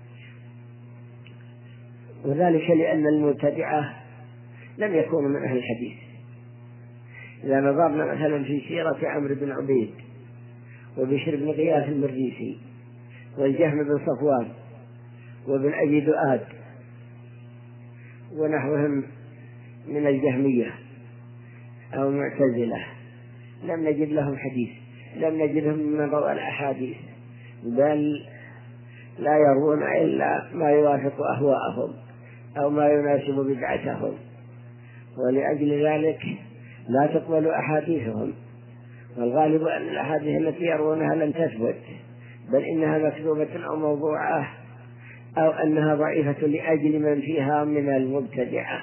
وذلك لأن المبتدعة لم يكونوا من أهل الحديث. إذا نظرنا مثلا في سيرة عمرو بن عبيد وبشر بن غياث المريسي والجهم بن صفوان وابن أبي دؤاد ونحوهم من الجهمية أو معتزلة، لم نجد لهم حديث، لم نجدهم من روى الأحاديث، بل لا يروون إلا ما يوافق أهواءهم أو ما يناسب بدعتهم، ولأجل ذلك لا تقبل أحاديثهم. والغالب أن الأحاديث التي يروونها لم تثبت، بل إنها مكذوبة أو موضوعة أو أنها ضعيفة لأجل من فيها من المبتدعة.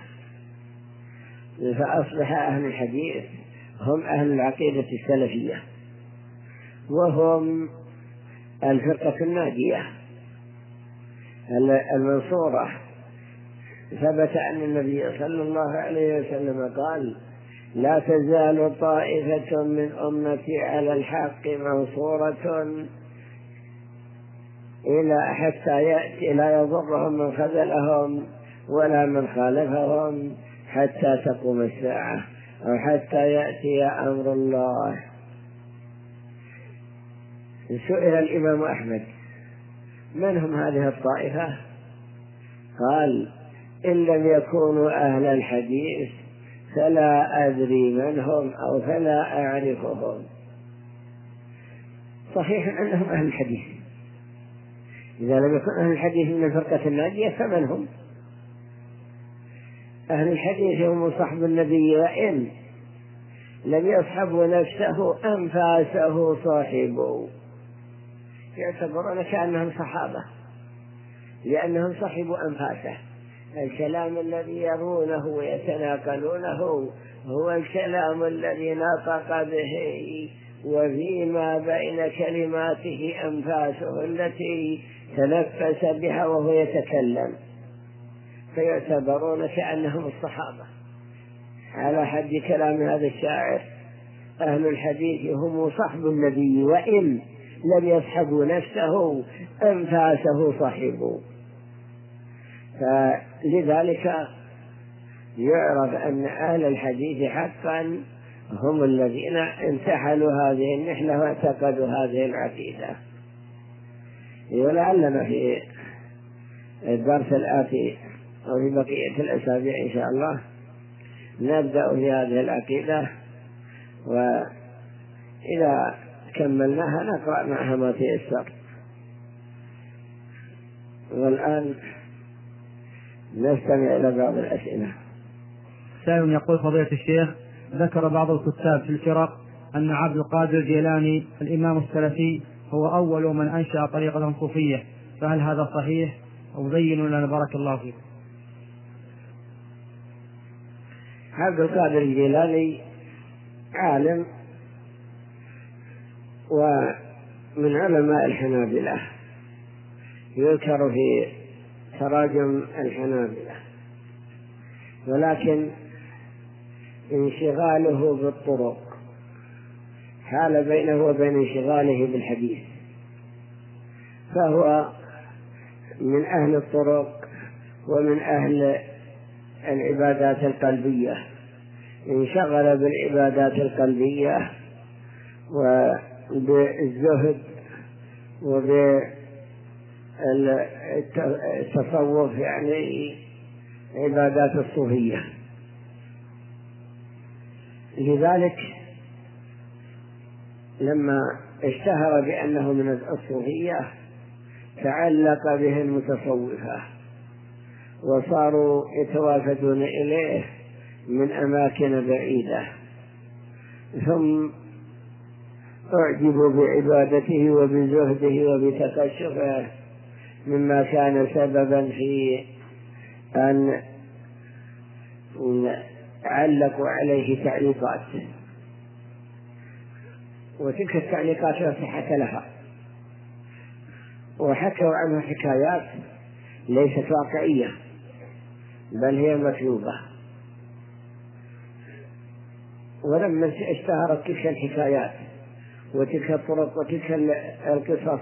فأصبح أهل الحديث هم أهل العقيدة السلفية، وهم الفرقة الناجية المنصورة. ثبت أن النبي صلى الله عليه وسلم قال: لا تزال طائفة من أمتي على الحق منصورة إلى حتى يأتي لا يضرهم من خذلهم ولا من خالفهم حتى تقوم الساعة أو حتى يأتي أمر الله. سئل الإمام أحمد: من هم هذه الطائفة؟ قال: إن لم يكونوا أهل الحديث فلا أدري من هم أو فلا أعرفهم. صحيح أنهم أهل الحديث، إذا لم يكن أهل الحديث من الفرقة الناجية فمن هم؟ أهل الحديث هم صحب النبي، وإن لم يصحبوا نفسه أنفاسه صاحبوا، يعتبرون كأنهم صحابة لأنهم صحبوا أنفاسه. الكلام الذي يرونه ويتناقلونه هو الكلام الذي نطق به، وفيما بين كلماته أنفاسه التي تنفس بها وهو يتكلم، فيعتبرون كأنهم الصحابة. على حد كلام هذا الشاعر: أهل الحديث هم صحب النبي، وإن لم يصحبوا نفسه أنفاسه صحبوا. فلذلك يعرف أن أهل الحديث حقا هم الذين انتحلوا هذه النحلة واعتقدوا هذه العقيدة. ولعلنا في الدرس الآتي أو في بقية الأسابيع إن شاء الله نبدأ في هذه العقيدة، وإذا كملناها نقرأ معها ما تيسر. والآن نستمع إلى بعض الأسئلة. سائل يقول: فضيلة الشيخ، ذكر بعض الكتاب في الفرق أن عبد القادر الجيلاني الإمام السلفي هو أول من أنشأ طريقة صوفية، فهل هذا صحيح؟ أو بينوا لنا بارك الله فيكم. عبد القادر الجيلاني عالم ومن علماء الحنابلة، يذكر في تراجم الحنابلة، ولكن انشغاله بالطرق حال بينه وبين انشغاله بالحديث، فهو من أهل الطرق ومن أهل العبادات القلبية، انشغل بالعبادات القلبية وبالزهد وبالتصوف، يعني عبادات الصوفية. لذلك لما اشتهر بأنه من الصوفية تعلق به المتصوفة، وصاروا يتوافدون إليه من أماكن بعيدة. ثم أعجب بعبادته وبزهده وبتكشفه مما كان سببا في أن علقوا عليه تعليقات، وتلك التعليقات لا صحة لها، وحكوا عنه حكايات ليست واقعية بل هي مكذوبة. ولما اشتهرت تلك الحكايات وتلك الطرق وتلك القصص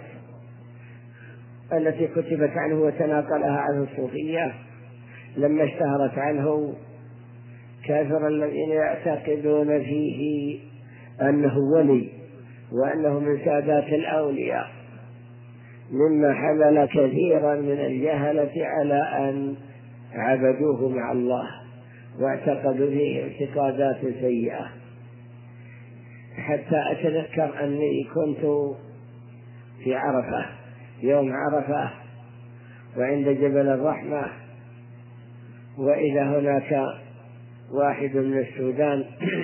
التي كتبت عنه وتناقلها عنه الصوفية، لما اشتهرت عنه كافر الذين يعتقدون فيه أنه ولي وأنه من سادات الأولياء، مما حمل كثيرا من الجهلة على أن عبدوه مع الله واعتقدوا فيه اعتقادات سيئة. حتى أتذكر أني كنت في عرفة يوم عرفة وعند جبل الرحمة، وإذا هناك واحد من السودان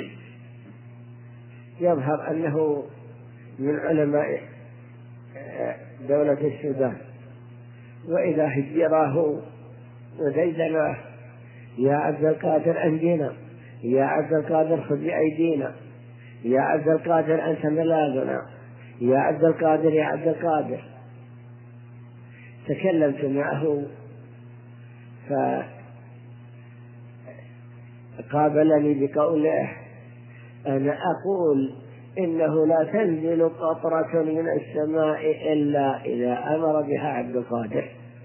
يظهر أنه من علماء دولة السودان، وإذا هجراه وديدناه: يا عبد القادر أنجينا، يا عبد القادر خذ بأيدينا، يا عبد القادر أنت ملاذنا، يا عبد القادر يا عبد القادر. تكلمت معه فقابلني بقوله: أنا أقول إنه لا تنزل قطرة من السماء إلا إذا أمر بها عبد القادر،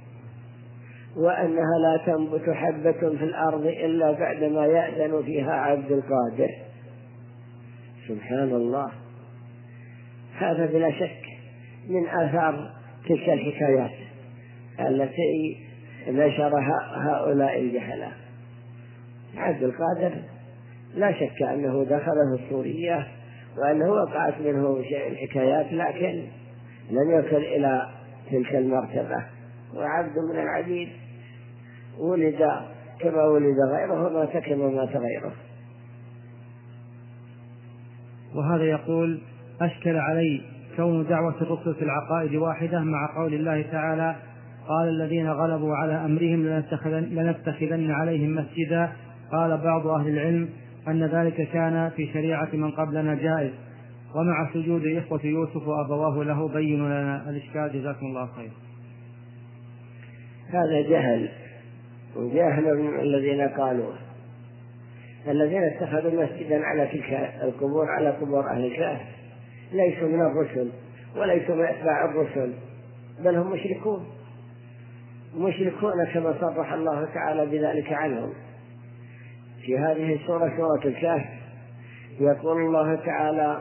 وأنها لا تنبت حبة في الأرض إلا بعدما يأذن فيها عبد القادر. سبحان الله، هذا بلا شك من آثار تلك الحكايات التي نشرها هؤلاء الجهلة. عبد القادر لا شك أنه دخل في الصورية وأنه وقعت منه شيء الحكايات، لكن لم يصل إلى تلك المرتبة. وعبد من العبيد ولد كما ولد غيره، مات كما مات غيره. وهذا يقول: أشكل علي كون دعوة الرسل في العقائد واحدة مع قول الله تعالى: قال الذين غلبوا على أمرهم لنتخذن عليهم مسجدا. قال بعض أهل العلم أن ذلك كان في شريعة من قبلنا جائز، ومع سجود إخوة يوسف وأبواه له. بينوا لنا الإشكال جزاكم الله خير. هذا جهل، وجاهل من الذين قالوا الذين اتخذوا مسجدا على تلك القبور على قبور أهل الكهف ليسوا من الرسل وليسوا من أتباع الرسل، بل هم مشركون مشركون كما صرح الله تعالى بذلك عنهم في هذه السورة، سورة الكهف. يقول الله تعالى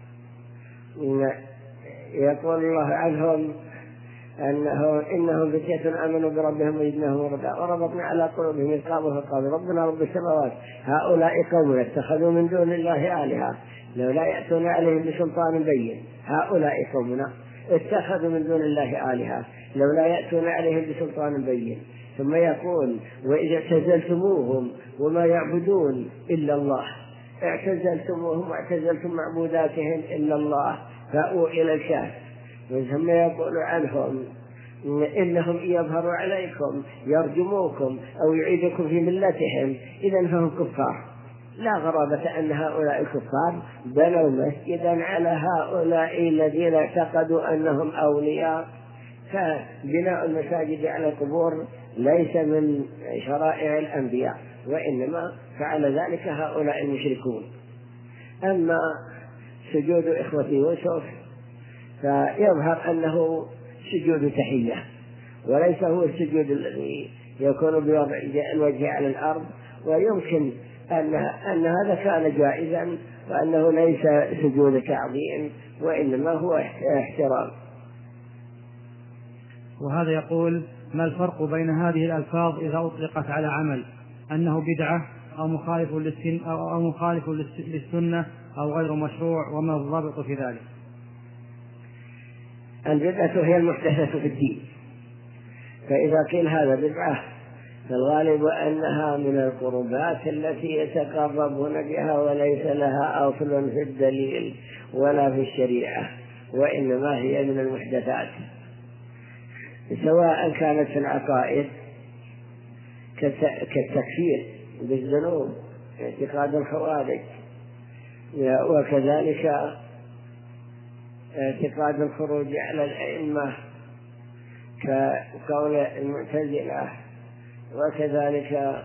يقول الله عنهم أنه إنهم فتية آمنوا بربهم وزدناهم هدى وربطنا على قلوبهم إذ قاموا فقالوا ربنا رب السماوات هؤلاء قوم اتخذوا من دون الله آلهة لولا يأتون عليهم بسلطان بين. هؤلاء قومنا اتخذوا من دون الله آلهة لولا يأتون عليهم بسلطان بين. ثم يقول: وإذا اعتزلتموهم وما يعبدون إلا الله، اعتزلتموهم واعتزلتم معبوداتهم إلا الله فأووا إلى الكهف. ثم يقول عنهم: إنهم يظهروا عليكم يرجموكم أو يعيدكم في ملتهم، إذن فهم كفار. لا غرابة أن هؤلاء الكفار بنوا مسجدا على هؤلاء الذين اعتقدوا أنهم أولياء. فبناء المساجد على القبور ليس من شرائع الأنبياء، وإنما فعل ذلك هؤلاء المشركون. أما سجود إخوة يوسف فيظهر أنه سجود تحية، وليس هو السجود الذي يكون بوضع الوجه على الأرض، ويمكن أن, أن هذا كان جائزا وأنه ليس سجود تعظيم وإنما هو احترام. وهذا يقول: ما الفرق بين هذه الألفاظ إذا أطلقت على عمل أنه بدعة أو مخالف للسن أو مخالف للسنة أو غير مشروع، وما الضابط في ذلك؟ البدعة هي المحدثة في الدين، فإذا قيل هذا بدعة فالغالب أنها من القربات التي يتقربون بها وليس لها أصل في الدليل ولا في الشريعة، وإنما هي من المحدثات، سواء كانت في العقائد كالتكفير بالذنوب اعتقاد الخوارج، وكذلك اعتقاد الخروج على الأئمة كقول المعتزلة، وكذلك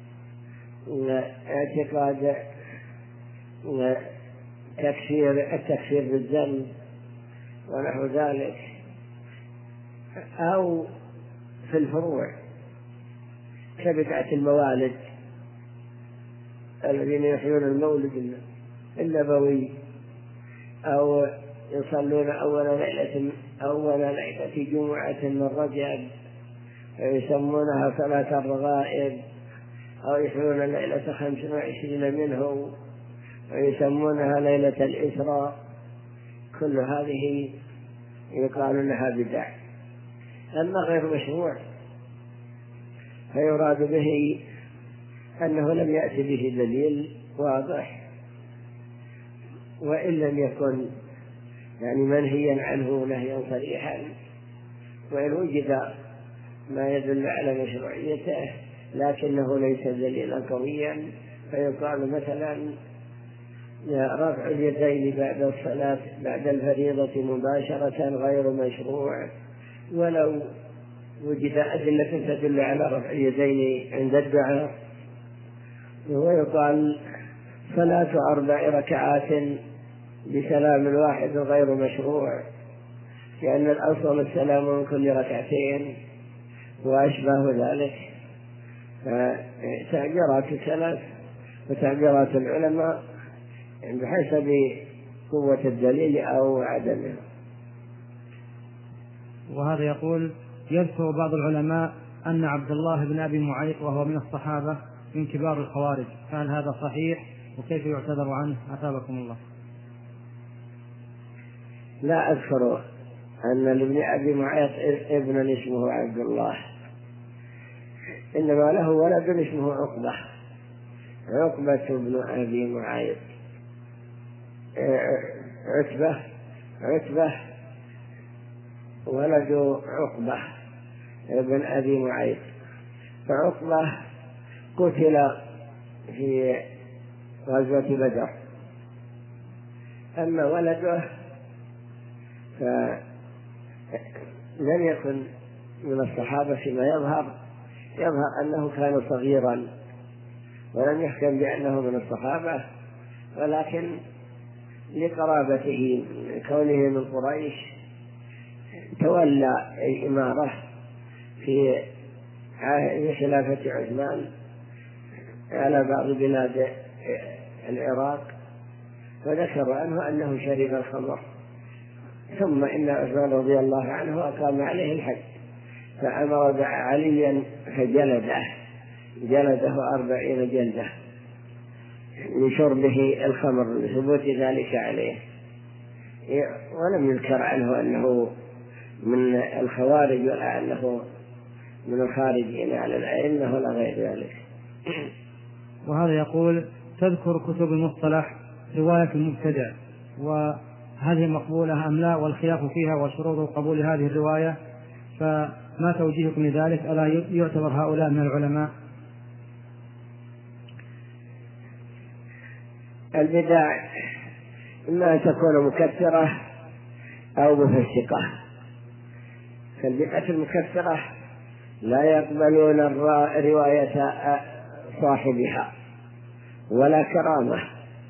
اعتقاد تكفير التكفير بالذنب ونحو ذلك، أو في الفروع كبدعة الموالد الذين يحيون المولد النبوي، أو يصلون أول ليلة أول ليلة جمعة من رجب ويسمونها صلاة الرغائب، أو يحيون الليلة خمس وعشرين منه ويسمونها ليلة الإسراء. كل هذه يقال لها بدع. أما غير مشروع فيراد به أنه لم يأتي به دليل واضح، وإن لم يكن يعني منهيا عنه نهيا صريحا، وإن وجد ما يدل على مشروعيته لكنه ليس دليلا قويا، فيقال مثلا رفع اليدين بعد الصلاة بعد الفريضة مباشرة غير مشروع، ولو وجد أدلة تدل على رفع اليدين عند الدعاء. ويقال صلاة أربع ركعات بسلام واحد غير مشروع، لأن الأصل السلام من كل ركعتين وأشباه ذلك. فتعبيرات السلف وتعبيرات العلماء بحسب قوة الدليل أو عدمه. وهذا يقول: يذكر بعض العلماء أن عبد الله بن أبي معيط وهو من الصحابة من كبار الخوارج، فهل هذا صحيح؟ وكيف يعتذر عنه؟ أثابكم الله. لا أذكر أن لابن أبي معيط ابن اسمه عبد الله، إنما له ولد اسمه عقبة عقبة بن أبي معيط. عتبة عتبة ولد عقبة ابن أبي معيط، فعقبة قتل في غزوة بدر، أما ولده فلم يكن من الصحابة فيما يظهر يظهر أنه كان صغيرا، ولم يحكم بأنه من الصحابة، ولكن لقرابته كونه من قريش تولى الإمارة في خلافة عثمان على بعض بلاد العراق، فذكر عنه أنه شرب الخمر، ثم إن عثمان رضي الله عنه أقام عليه الحد، فأمر عليا فجلده جلده أربعين جلدة لشربه الخمر لثبوت ذلك عليه، ولم يذكر عنه أنه من الخوارج ولا أنه من الخارجين على الأئمة ولا غير ذلك. وهذا يقول: تذكر كتب المصطلح رواية المبتدع، وهذه مقبولة أم لا، والخلاف فيها وشروط قبول هذه الرواية، فما توجيهكم لذلك؟ ألا يعتبر هؤلاء من العلماء؟ البدع إما أن تكون مكثرة أو مفسقة، فالبدعة المكثرة لا يقبلون رواية صاحبها ولا كرامة،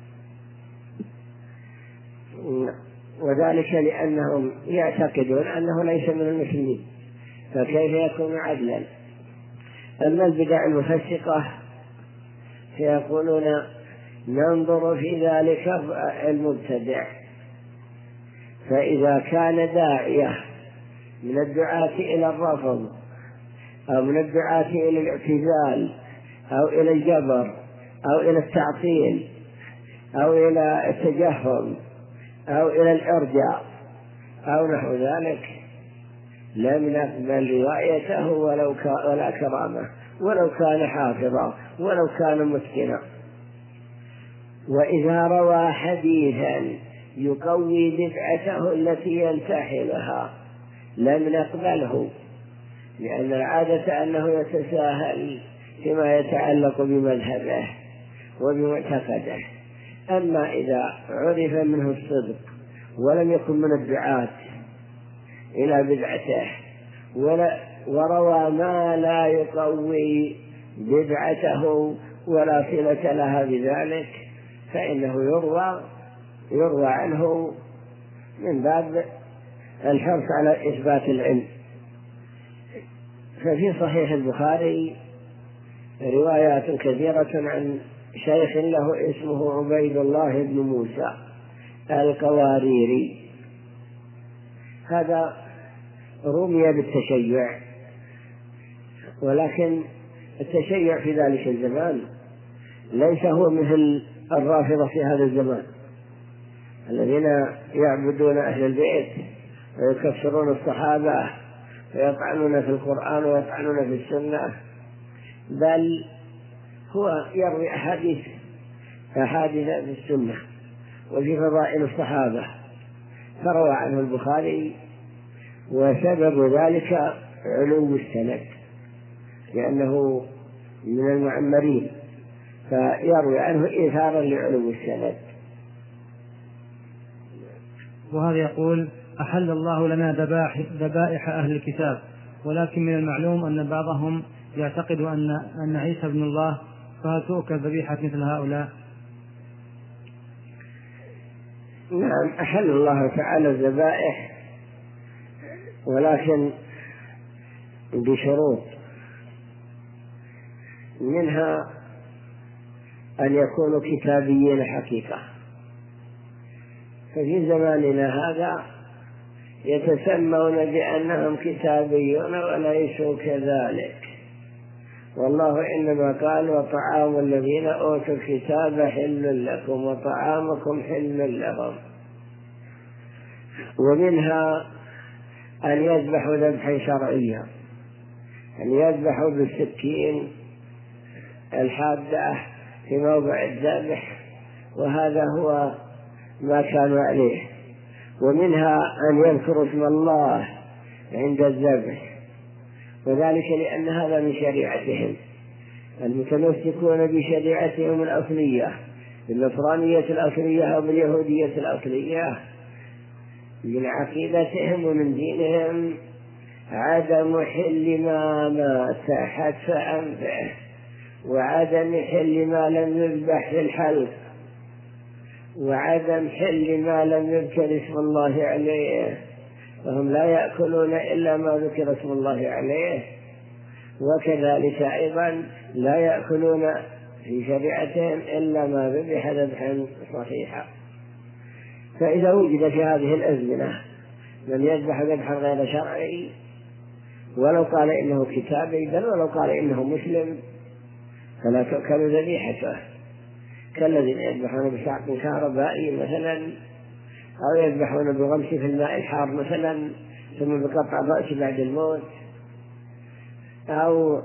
وذلك لأنهم يعتقدون أنه ليس من المسلمين، فكيف يكون عدلا؟ أما البدع المفسقة فيقولون ننظر في ذلك المبتدع، فإذا كان داعية من الدعاة إلى الرفض أو من الدعاة إلى الاعتزال أو إلى الجبر أو إلى التعطيل أو إلى التجهم أو إلى الإرجاء أو نحو ذلك لم نقبل روايته ولو ولا كرامة، ولو كان حافظا ولو كان متقنا. وإذا روى حديثا يقوي بدعته التي ينتحلها لم نقبله، لأن العادة أنه يتساهل فيما يتعلق بمذهبه وبمعتقده. أما إذا عرف منه الصدق ولم يكن من الدعاة إلى بدعته وروى ما لا يقوي بدعته ولا صلة لها بذلك، فإنه يروى يروى عنه من باب الحرص على إثبات العلم. ففي صحيح البخاري روايات كثيرة عن شيخ له اسمه عبيد الله بن موسى القواريري. هذا رمي بالتشيع، ولكن التشيع في ذلك الزمان ليس هو مثل الرافضة في هذا الزمان الذين يعبدون أهل البيت ويكفرون الصحابة ويطعنون في القرآن ويطعنون في السنة، بل هو يروي أحاديث أحاديث في السنة وفي فضائل الصحابة، فروى عنه البخاري، وسبب ذلك علو السند لأنه من المعمرين، فيروي عنه إيثارا لعلو السند. وهذا يقول: أحل الله لنا ذبائح أهل الكتاب، ولكن من المعلوم أن بعضهم يعتقد أن أن عيسى ابن الله، فهل تؤكل ذبيحة مثل هؤلاء؟ نعم، أحل الله تعالى الذبائح، ولكن بشروط، منها أن يكونوا كتابيين حقيقة. ففي زماننا هذا يتسمون بأنهم كتابيون وليسوا كذلك، والله إنما قال: وطعام الذين أوتوا الكتاب حل لكم وطعامكم حل لهم. ومنها أن يذبحوا ذبحا شرعيا، أن يذبحوا بالسكين الحادة في موضع الذبح، وهذا هو ما كانوا عليه. ومنها أن يذكروا اسم الله عند الذبح، وذلك لأن هذا من شريعتهم، المتمسكون بشريعتهم الأصلية، بالنصرانية الأصلية أو باليهودية الأصلية، من عقيدتهم ومن دينهم عدم حل ما مات حتف أنفه، وعدم حل ما لم يذبح في الحلق، وعدم حل ما لم يذكر اسم الله عليه، فهم لا يأكلون إلا ما ذكر اسم الله عليه. وكذلك أيضا لا يأكلون في شريعتهم إلا ما ذبح ذبحا صحيحا. فإذا وجد في هذه الأزمنة من يذبح ذبحا غير شرعي، ولو قال إنه كتابي، بل ولو قال إنه مسلم، فلا تؤكل ذبيحته، كالذين يذبحون بشعب كهربائي مثلا، أو يذبحون بغمس في الماء الحار مثلا ثم بقطع الرأس بعد الموت، أو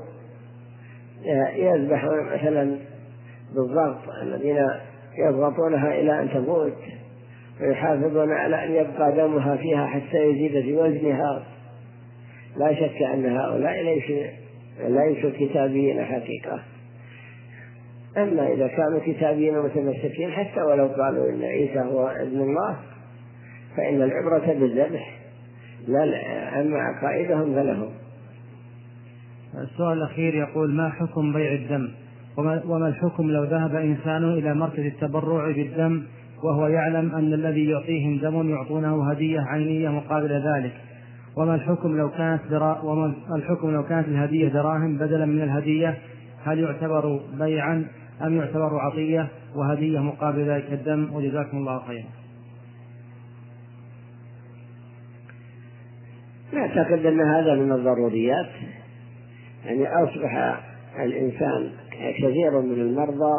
يذبحون مثلا بالضغط، الذين يضغطونها إلى أن تموت ويحافظون على أن يبقى دمها فيها حتى يزيد في وزنها. لا شك أن هؤلاء ليسوا كتابيين حقيقة. أما إذا كانوا كتابيين متمسكين حتى ولو قالوا إن عيسى هو ابن الله، فإن العبرة بالذبح، لا أما عقائدهم فلهم. السؤال الأخير يقول: ما حكم بيع الدم؟ وما الحكم لو ذهب إنسان إلى مركز التبرع بالدم وهو يعلم أن الذي يعطيهم دم يعطونه هدية عينية مقابل ذلك؟ وما الحكم لو كانت درا... وما الحكم لو كانت الهدية دراهم بدلا من الهدية؟ هل يعتبر بيعا أم يعتبر عطية وهدية مقابل ذلك الدم؟ وجزاكم الله خيرا. أعتقد أن هذا من الضروريات، يعني أصبح الإنسان كثير من المرضى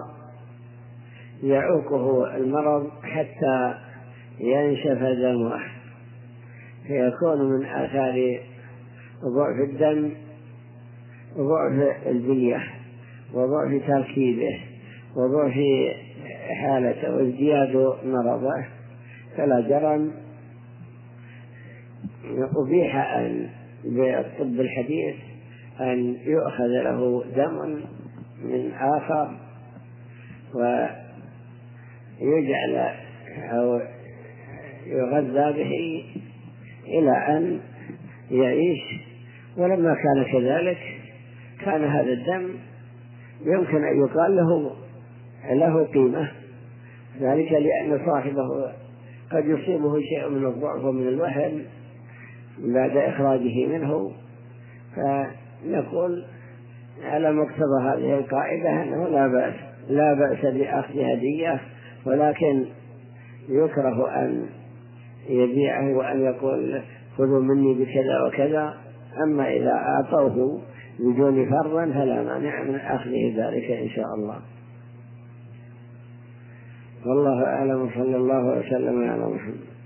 يعوقه المرض حتى ينشف دمه، فيكون من آثار ضعف الدم وضعف البنية وضعف تركيبه وضعف حالته وازدياد مرضه، فلا جرم أبيح أن بالطب الحديث أن يؤخذ له دم من آخر ويجعل أو يغذى به إلى أن يعيش. ولما كان كذلك كان هذا الدم يمكن أن يقال له له قيمة، ذلك لأن صاحبه قد يصيبه شيء من الضعف ومن الوهن بعد إخراجه منه، فنقول على مقتضى هذه القاعدة أنه لا بأس لا بأس بأخذ هدية، ولكن يكره أن يبيعه وأن يقول خذوا مني بكذا وكذا. أما إذا أعطوه بدون فرض فلا مانع من أخذه ذلك إن شاء الله. والله أعلم، صلى الله وسلم على محمد.